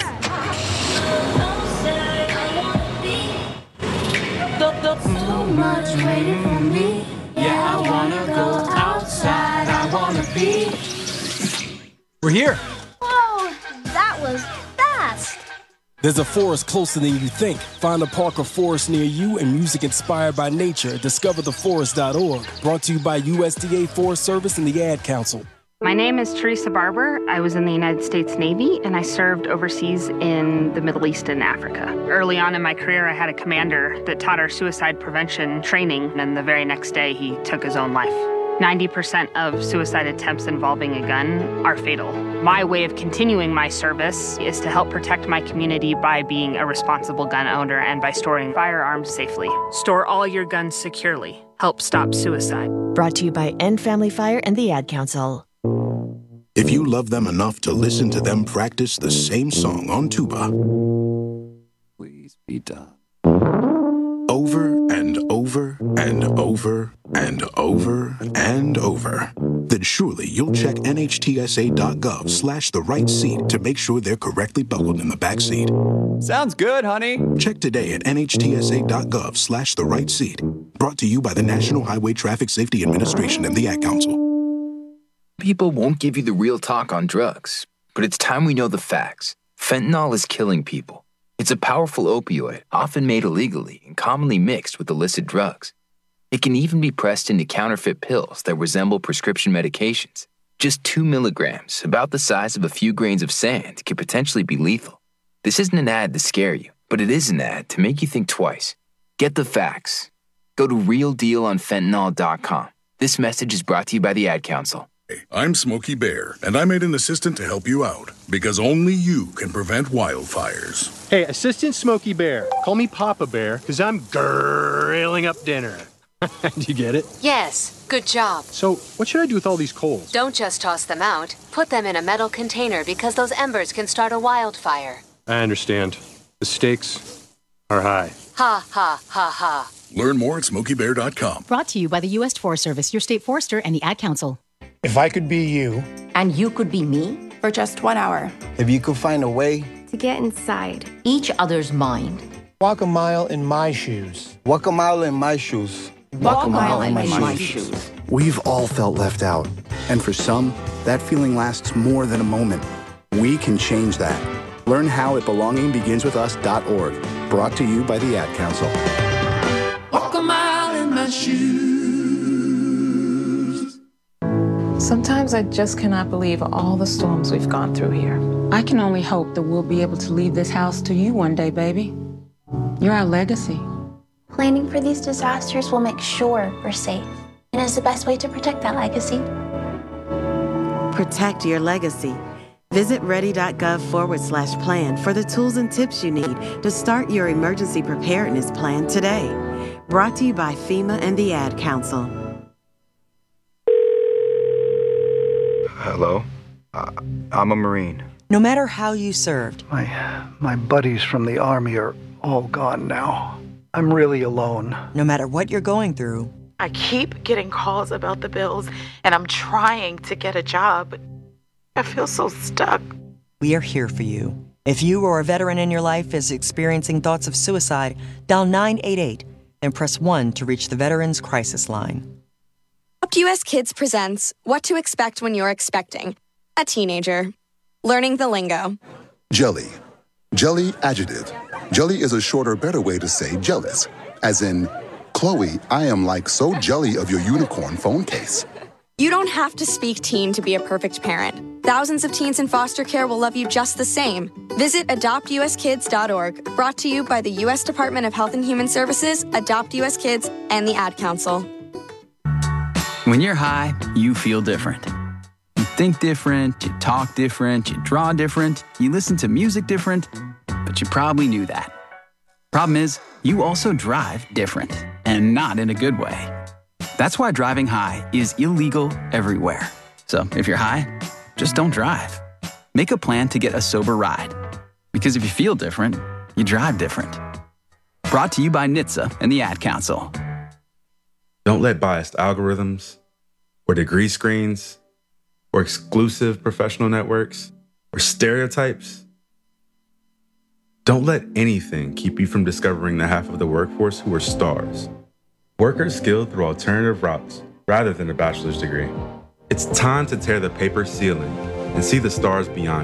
So much waiting for me. Yeah, I wanna go outside. I wanna be. We're here. Whoa, that was fast. There's a forest closer than you think. Find a park or forest near you and music inspired by nature at discover the forest dot org. Brought to you by U S D A Forest Service and the Ad Council. My name is Teresa Barber. I was in the United States Navy, and I served overseas in the Middle East and Africa. Early on in my career, I had a commander that taught our suicide prevention training, and the very next day, he took his own life. ninety percent of suicide attempts involving a gun are fatal. My way of continuing my service is to help protect my community by being a responsible gun owner and by storing firearms safely. Store all your guns securely. Help stop suicide. Brought to you by End Family Fire and the Ad Council. If you love them enough to listen to them practice the same song on tuba, please be done. Over and over and over and over and over, then surely you'll check N H T S A dot gov slash the right seat to make sure they're correctly buckled in the back seat. Sounds good, honey. Check today at N H T S A dot gov slash the right seat. Brought to you by the National Highway Traffic Safety Administration and the Ad Council. People won't give you the real talk on drugs, but it's time we know the facts. Fentanyl is killing people. It's a powerful opioid, often made illegally and commonly mixed with illicit drugs. It can even be pressed into counterfeit pills that resemble prescription medications. Just two milligrams, about the size of a few grains of sand, could potentially be lethal. This isn't an ad to scare you, but it is an ad to make you think twice. Get the facts. Go to real deal on fentanyl dot com. This message is brought to you by the Ad Council. I'm Smokey Bear, and I made an assistant to help you out, because only you can prevent wildfires. Hey, Assistant Smokey Bear. Call me Papa Bear, because I'm grilling up dinner. Do you get it? Yes, good job. So, what should I do with all these coals? Don't just toss them out. Put them in a metal container, because those embers can start a wildfire. I understand. The stakes are high. Ha, ha, ha, ha. Learn more at smokey bear dot com. Brought to you by the U S Forest Service, your state forester, and the Ad Council. If I could be you. And you could be me? For just one hour. If you could find a way. To get inside each other's mind. Walk a mile in my shoes. Walk a mile in my shoes. Walk, Walk a mile, mile in, in my, my shoes. shoes. We've all felt left out. And for some, that feeling lasts more than a moment. We can change that. Learn how at belonging begins with us dot org. Brought to you by the Ad Council. Walk a mile in my shoes. Sometimes I just cannot believe all the storms we've gone through here. I can only hope that we'll be able to leave this house to you one day, baby. You're our legacy. Planning for these disasters will make sure we're safe, and is the best way to protect that legacy. Protect your legacy. Visit ready.gov forward slash plan for the tools and tips you need to start your emergency preparedness plan today. Brought to you by FEMA and the Ad Council. Hello? Uh, I'm a Marine. No matter how you served. My, my buddies from the Army are all gone now. I'm really alone. No matter what you're going through. I keep getting calls about the bills, and I'm trying to get a job. I feel so stuck. We are here for you. If you or a veteran in your life is experiencing thoughts of suicide, dial nine eight eight and press one to reach the Veterans Crisis Line. Adopt U S Kids presents What to Expect When You're Expecting a Teenager. Learning the lingo. Jelly. Jelly adjective. Jelly is a shorter, better way to say jealous. As in, Chloe, I am like so jelly of your unicorn phone case. You don't have to speak teen to be a perfect parent. Thousands of teens in foster care will love you just the same. Visit adopt U S kids dot org. Brought to you by the U S Department of Health and Human Services, Adopt U S Kids, and the Ad Council. When you're high, you feel different. You think different, you talk different, you draw different, you listen to music different, but you probably knew that. Problem is, you also drive different, and not in a good way. That's why driving high is illegal everywhere. So if you're high, just don't drive. Make a plan to get a sober ride. Because if you feel different, you drive different. Brought to you by N H T S A and the Ad Council. Don't let biased algorithms, or degree screens, or exclusive professional networks, or stereotypes. Don't let anything keep you from discovering the half of the workforce who are stars. Workers skilled through alternative routes rather than a bachelor's degree. It's time to tear the paper ceiling and see the stars beyond it.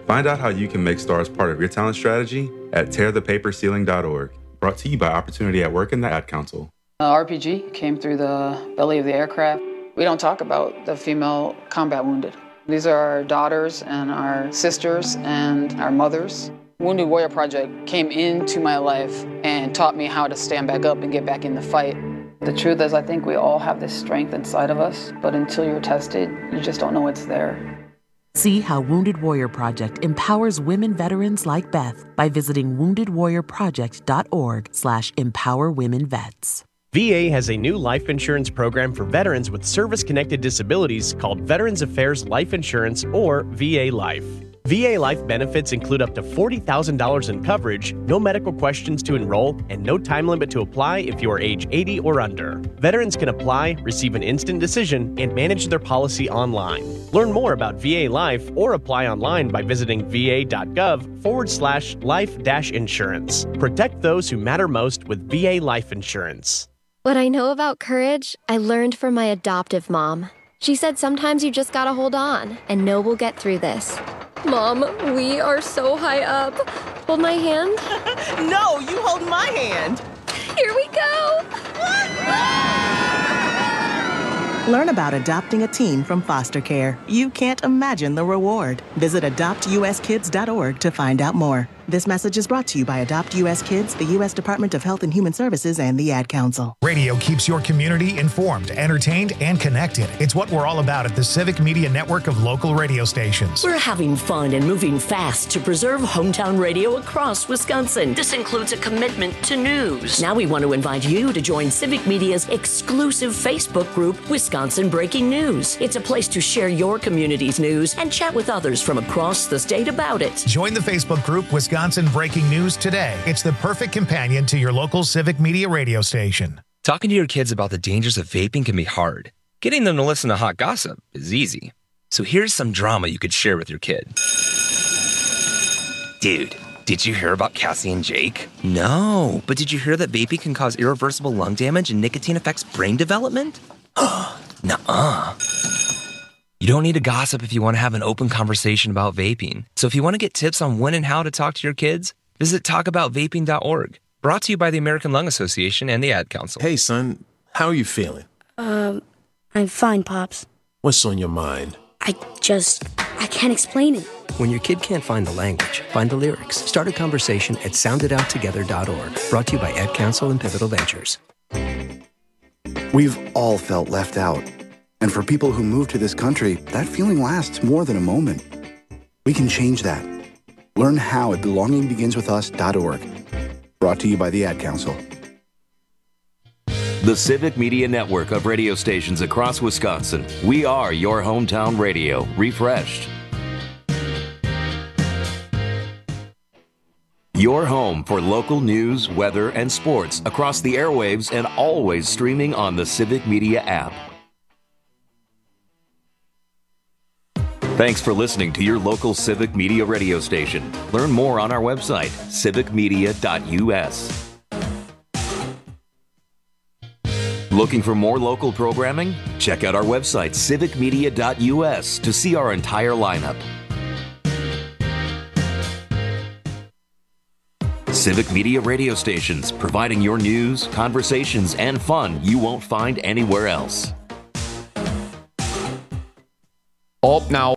Find out how you can make STARS part of your talent strategy at tear the paper ceiling dot org. Brought to you by Opportunity at Work and the Ad Council. Uh, R P G came through the belly of the aircraft. We don't talk about the female combat wounded. These are our daughters and our sisters and our mothers. Wounded Warrior Project came into my life and taught me how to stand back up and get back in the fight. The truth is, I think we all have this strength inside of us, but until you're tested, you just don't know it's there. See how Wounded Warrior Project empowers women veterans like Beth by visiting wounded warrior project dot org slash empower women vets. V A has a new life insurance program for veterans with service-connected disabilities called Veterans Affairs Life Insurance, or V A Life. V A Life benefits include up to forty thousand dollars in coverage, no medical questions to enroll, and no time limit to apply if you are age eighty or under. Veterans can apply, receive an instant decision, and manage their policy online. Learn more about V A Life or apply online by visiting va.gov forward slash life dash insurance. Protect those who matter most with V A Life Insurance. What I know about courage, I learned from my adoptive mom. She said sometimes you just gotta hold on and know we'll get through this. Mom, we are so high up. Hold my hand. No, you hold my hand. Here we go. Learn about adopting a teen from foster care. You can't imagine the reward. Visit adopt u s kids dot org to find out more. This message is brought to you by Adopt U S Kids, the U S Department of Health and Human Services, and the Ad Council. Radio keeps your community informed, entertained, and connected. It's what we're all about at the Civic Media Network of local radio stations. We're having fun and moving fast to preserve hometown radio across Wisconsin. This includes a commitment to news. Now we want to invite you to join Civic Media's exclusive Facebook group, Wisconsin Breaking News. It's a place to share your community's news and chat with others from across the state about it. Join the Facebook group, Wisconsin Wisconsin Breaking News today. It's the perfect companion to your local Civic Media radio station. Talking to your kids about the dangers of vaping can be hard. Getting them to listen to hot gossip is easy. So here's some drama you could share with your kid. Dude, did you hear about Cassie and Jake? No, but did you hear that vaping can cause irreversible lung damage and nicotine affects brain development? Nuh-uh. You don't need to gossip if you want to have an open conversation about vaping. So if you want to get tips on when and how to talk to your kids, visit talk about vaping dot org. Brought to you by the American Lung Association and the Ad Council. Hey, son, how are you feeling? Um, I'm fine, Pops. What's on your mind? I just, I can't explain it. When your kid can't find the language, find the lyrics. Start a conversation at sound it out together dot org. Brought to you by Ad Council and Pivotal Ventures. We've all felt left out. And for people who move to this country, that feeling lasts more than a moment. We can change that. Learn how at belonging begins with us dot org. Brought to you by the Ad Council. The Civic Media Network of radio stations across Wisconsin. We are your hometown radio, refreshed. Your home for local news, weather, and sports across the airwaves and always streaming on the Civic Media app. Thanks for listening to your local Civic Media radio station. Learn more on our website, civic media dot u s. Looking for more local programming? Check out our website, civic media dot u s, to see our entire lineup. Civic Media radio stations, providing your news, conversations, and fun you won't find anywhere else. Up now.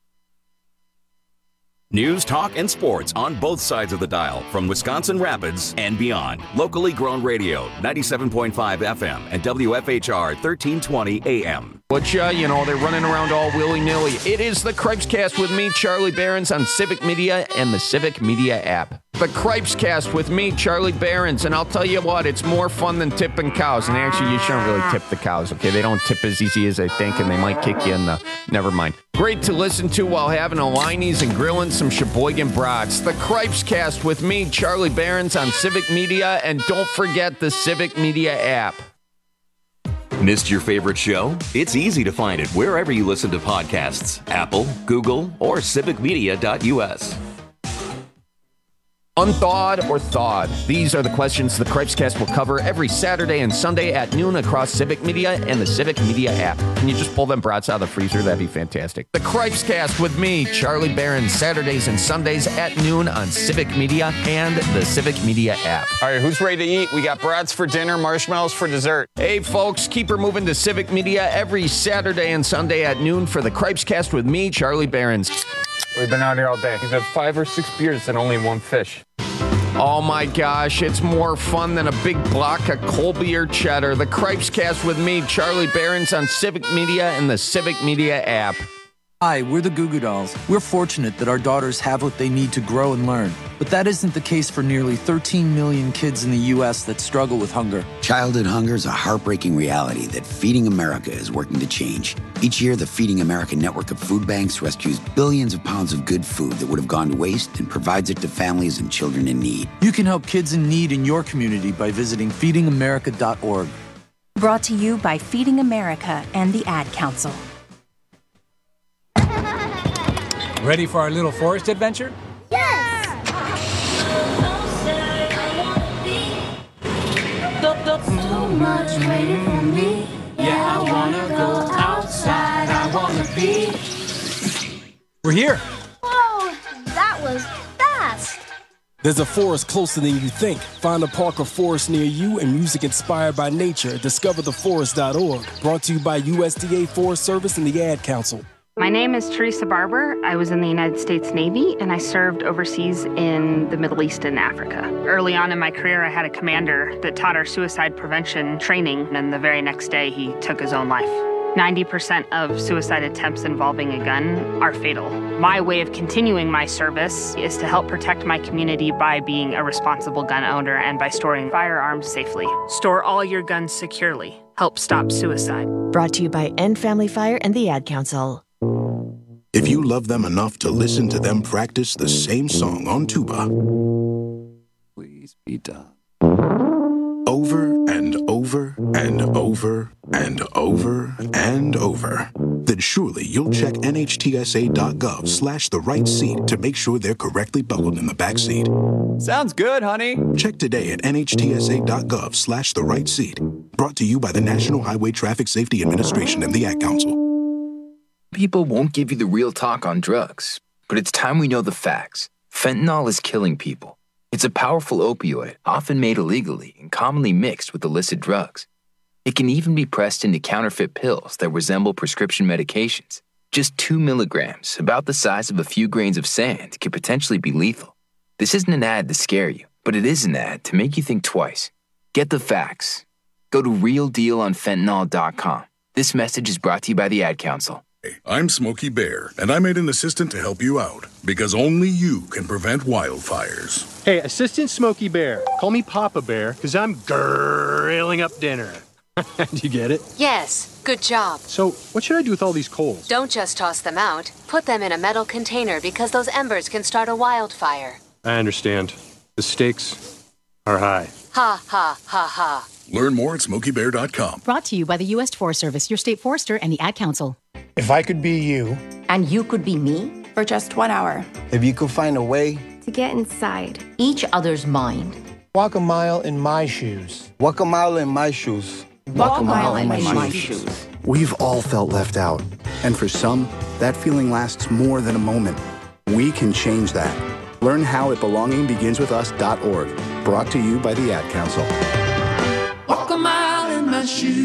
News, talk, and sports on both sides of the dial from Wisconsin Rapids and beyond. Locally grown radio, ninety-seven point five F M and W F H R thirteen twenty A M. But yeah, you know, they're running around all willy-nilly. It is the Cripescast with me, Charlie Behrens, on Civic Media and the Civic Media app. The Cripescast with me, Charlie Behrens, and I'll tell you what, it's more fun than tipping cows. And actually, you shouldn't really tip the cows, okay? They don't tip as easy as they think, and they might kick you in the... Never mind. Great to listen to while having a Liney's and grilling some Sheboygan brats. The Cripescast with me, Charlie Behrens, on Civic Media, and don't forget the Civic Media app. Missed your favorite show? It's easy to find it wherever you listen to podcasts. Apple, Google, or civic media dot u s. Unthawed or thawed? These are the questions the Cripescast will cover every Saturday and Sunday at noon across Civic Media and the Civic Media app. Can you just pull them brats out of the freezer? That'd be fantastic. The Cripescast with me, Charlie Barron, Saturdays and Sundays at noon on Civic Media and the Civic Media app. All right, who's ready to eat? We got brats for dinner, marshmallows for dessert. Hey, folks, keep her moving to Civic Media every Saturday and Sunday at noon for the Cripescast with me, Charlie Barron. We've been out here all day. We've had five or six beers and only one fish. Oh my gosh, it's more fun than a big block of Colby or cheddar. The Cripescast with me, Charlie Barron's on Civic Media and the Civic Media app. Hi, we're the Goo Goo Dolls. We're fortunate that our daughters have what they need to grow and learn. But that isn't the case for nearly thirteen million kids in the U S that struggle with hunger. Childhood hunger is a heartbreaking reality that Feeding America is working to change. Each year, the Feeding America network of food banks rescues billions of pounds of good food that would have gone to waste and provides it to families and children in need. You can help kids in need in your community by visiting feeding america dot org. Brought to you by Feeding America and the Ad Council. Ready for our little forest adventure? Yes! So much waiting for me. Yeah, I wanna go outside. I wanna be. We're here. Whoa, that was fast. There's a forest closer than you think. Find a park or forest near you and music inspired by nature at discover the forest dot org. Brought to you by U S D A Forest Service and the Ad Council. My name is Teresa Barber. I was in the United States Navy, and I served overseas in the Middle East and Africa. Early on in my career, I had a commander that taught our suicide prevention training, and the very next day, he took his own life. ninety percent of suicide attempts involving a gun are fatal. My way of continuing my service is to help protect my community by being a responsible gun owner and by storing firearms safely. Store all your guns securely. Help stop suicide. Brought to you by End Family Fire and the Ad Council. If you love them enough to listen to them practice the same song on tuba, please be done. Over and over and over and over and over, then surely you'll check N H T S A dot gov slash the right seat to make sure they're correctly buckled in the back seat. Sounds good, honey. Check today at N H T S A dot gov slash the right seat. Brought to you by the National Highway Traffic Safety Administration and the Ad Council. People won't give you the real talk on drugs, but it's time we know the facts. Fentanyl is killing people. It's a powerful opioid, often made illegally and commonly mixed with illicit drugs. It can even be pressed into counterfeit pills that resemble prescription medications. Just two milligrams, about the size of a few grains of sand, could potentially be lethal. This isn't an ad to scare you, but it is an ad to make you think twice. Get the facts. Go to real deal on fentanyl dot com. This message is brought to you by the Ad Council. I'm Smokey Bear, and I made an assistant to help you out, because only you can prevent wildfires. Hey, Assistant Smokey Bear, call me Papa Bear, because I'm grilling up dinner. Do you get it? Yes, good job. So, what should I do with all these coals? Don't just toss them out. Put them in a metal container, because those embers can start a wildfire. I understand. The stakes are high. Ha, ha, ha, ha. Learn more at smokey bear dot com. Brought to you by the U S Forest Service, your state forester, and the Ad Council. If I could be you. And you could be me? For just one hour. If you could find a way. To get inside each other's mind. Walk a mile in my shoes. Walk a mile in my shoes. Walk, Walk a mile, mile in my, my shoes. shoes. We've all felt left out. And for some, that feeling lasts more than a moment. We can change that. Learn how at belonging begins with us dot org. Brought to you by the Ad Council. Walk a mile in my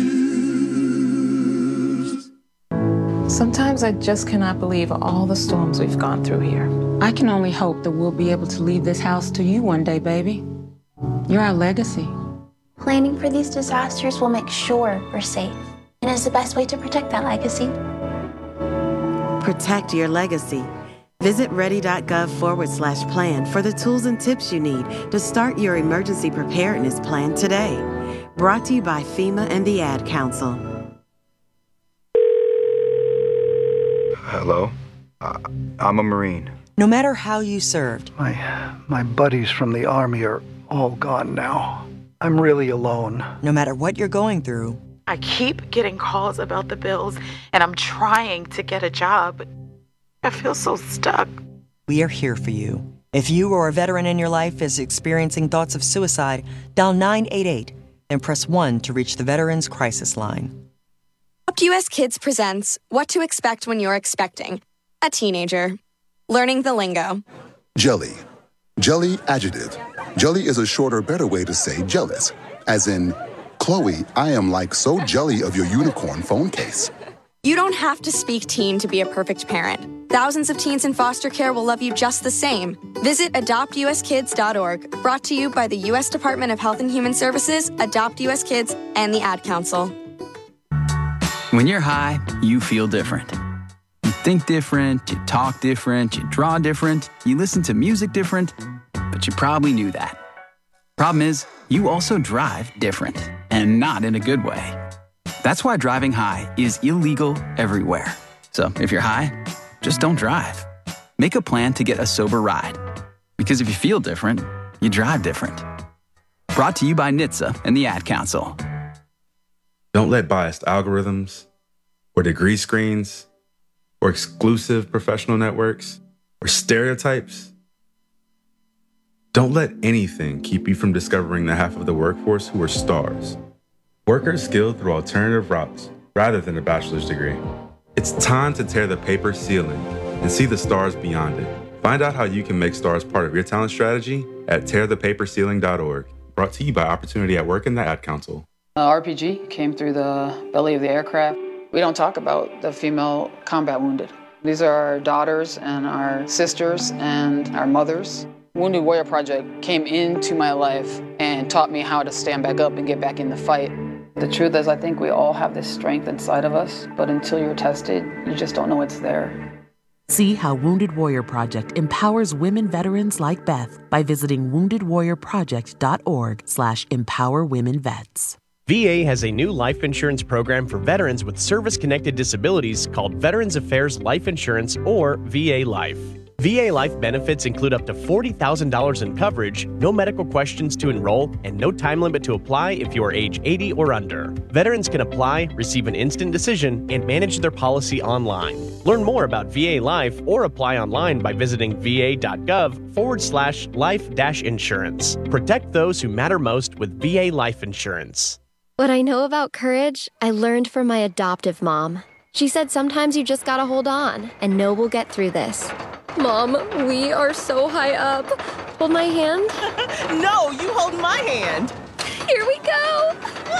shoes. Sometimes I just cannot believe all the storms we've gone through here. I can only hope that we'll be able to leave this house to you one day, baby. You're our legacy. Planning for these disasters will make sure we're safe, and is the best way to protect that legacy. Protect your legacy. Visit ready.gov forward slash plan for the tools and tips you need to start your emergency preparedness plan today. Brought to you by FEMA and the Ad Council. Hello? Uh, I'm a Marine. No matter how you served. My, my buddies from the Army are all gone now. I'm really alone. No matter what you're going through. I keep getting calls about the bills, and I'm trying to get a job. I feel so stuck. We are here for you. If you or a veteran in your life is experiencing thoughts of suicide, dial nine eight eight and press one to reach the Veterans Crisis Line. Adopt U S Kids presents What to Expect When You're Expecting a Teenager. Learning the lingo. Jelly. Jelly adjective. Jelly is a shorter, better way to say jealous. As in, Chloe, I am like so jelly of your unicorn phone case. You don't have to speak teen to be a perfect parent. Thousands of teens in foster care will love you just the same. Visit adopt u s kids dot org, brought to you by the U S Department of Health and Human Services, Adopt U S Kids, and the Ad Council. When you're high, you feel different. You think different, you talk different, you draw different, you listen to music different, but you probably knew that. Problem is, you also drive different, and not in a good way. That's why driving high is illegal everywhere. So if you're high, just don't drive. Make a plan to get a sober ride. Because if you feel different, you drive different. Brought to you by N H T S A and the Ad Council. Don't let biased algorithms, or degree screens, or exclusive professional networks, or stereotypes. Don't let anything keep you from discovering the half of the workforce who are stars. Workers skilled through alternative routes rather than a bachelor's degree. It's time to tear the paper ceiling and see the stars beyond it. Find out how you can make stars part of your talent strategy at tear the paper ceiling dot org. Brought to you by Opportunity at Work and the Ad Council. Uh, R P G came through the belly of the aircraft. We don't talk about the female combat wounded. These are our daughters and our sisters and our mothers. Wounded Warrior Project came into my life and taught me how to stand back up and get back in the fight. The truth is, I think we all have this strength inside of us, but until you're tested, you just don't know it's there. See how Wounded Warrior Project empowers women veterans like Beth by visiting wounded warrior project dot org slash empower women vets. V A has a new life insurance program for veterans with service-connected disabilities called Veterans Affairs Life Insurance, or V A Life. V A Life benefits include up to forty thousand dollars in coverage, no medical questions to enroll, and no time limit to apply if you are age eighty or under. Veterans can apply, receive an instant decision, and manage their policy online. Learn more about V A Life or apply online by visiting va.gov forward slash life dash insurance. Protect those who matter most with V A Life Insurance. What I know about courage, I learned from my adoptive mom. She said sometimes you just gotta hold on and know we'll get through this. Mom, we are so high up. Hold my hand. No, you hold my hand. Here we go.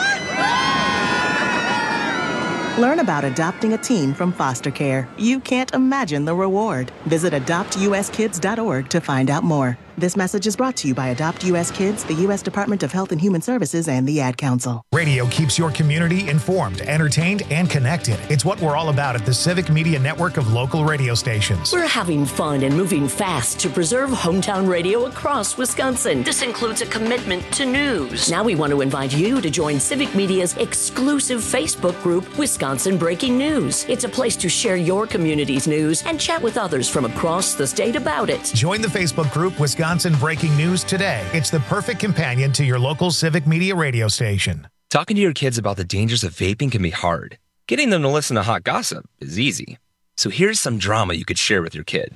Learn about adopting a teen from foster care. You can't imagine the reward. Visit adopt u s kids dot org to find out more. This message is brought to you by Adopt U S Kids, the U S Department of Health and Human Services, and the Ad Council. Radio keeps your community informed, entertained, and connected. It's what we're all about at the Civic Media Network of local radio stations. We're having fun and moving fast to preserve hometown radio across Wisconsin. This includes a commitment to news. Now we want to invite you to join Civic Media's exclusive Facebook group, Wisconsin Breaking News. It's a place to share your community's news and chat with others from across the state about it. Join the Facebook group, Wisconsin Breaking News today. It's the perfect companion to your local Civic Media radio station. Talking to your kids about the dangers of vaping can be hard. Getting them to listen to hot gossip is easy. So here's some drama you could share with your kid.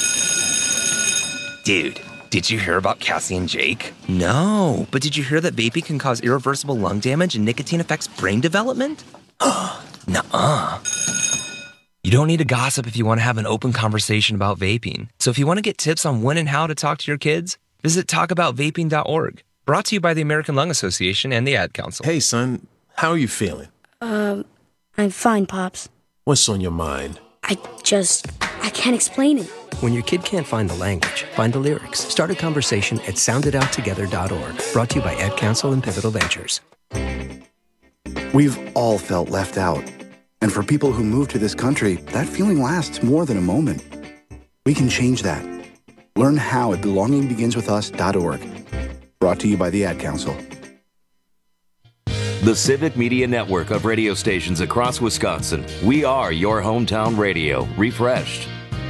Dude, did you hear about Cassie and Jake? No, but did you hear that vaping can cause irreversible lung damage and nicotine affects brain development? Nuh-uh. You don't need to gossip if you want to have an open conversation about vaping. So if you want to get tips on when and how to talk to your kids, visit talk about vaping dot org. Brought to you by the American Lung Association and the Ad Council. Hey, son, how are you feeling? Um, I'm fine, Pops. What's on your mind? I just, I can't explain it. When your kid can't find the language, find the lyrics. Start a conversation at sound it out together dot org. Brought to you by Ad Council and Pivotal Ventures. We've all felt left out. And for people who move to this country, that feeling lasts more than a moment. We can change that. Learn how at belonging begins with us dot org. Brought to you by the Ad Council. The Civic Media Network of radio stations across Wisconsin. We are your hometown radio, refreshed.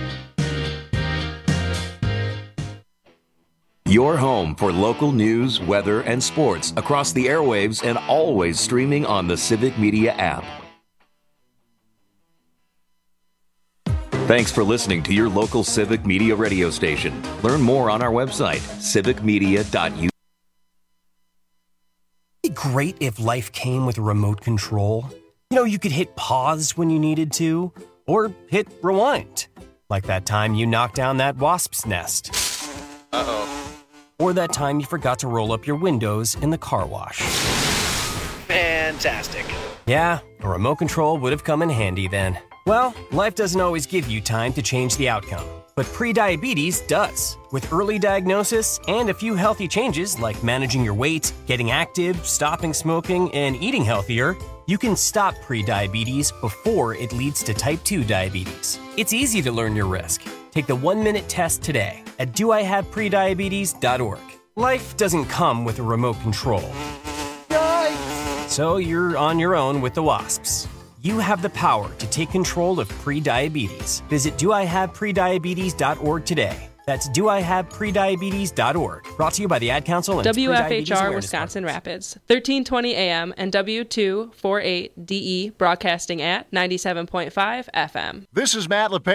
Your home for local news, weather, and sports across the airwaves and always streaming on the Civic Media app. Thanks for listening to your local Civic Media radio station. Learn more on our website, civic media dot u s. It'd be great if life came with a remote control. You know, you could hit pause when you needed to, or hit rewind. Like that time you knocked down that wasp's nest. Uh-oh. Or that time you forgot to roll up your windows in the car wash. Fantastic. Yeah, a remote control would have come in handy then. Well, life doesn't always give you time to change the outcome, but prediabetes does. With early diagnosis and a few healthy changes like managing your weight, getting active, stopping smoking, and eating healthier, you can stop prediabetes before it leads to type two diabetes. It's easy to learn your risk. Take the one-minute test today at do I have prediabetes dot org. Life doesn't come with a remote control. Yikes! So you're on your own with the wasps. You have the power to take control of prediabetes. Visit do I have prediabetes dot org today. That's do I have prediabetes dot org. Brought to you by the Ad Council and W F H R Awareness Wisconsin Rapids, thirteen twenty A M and W two forty-eight D E, broadcasting at ninety-seven point five F M. This is Matt LePage.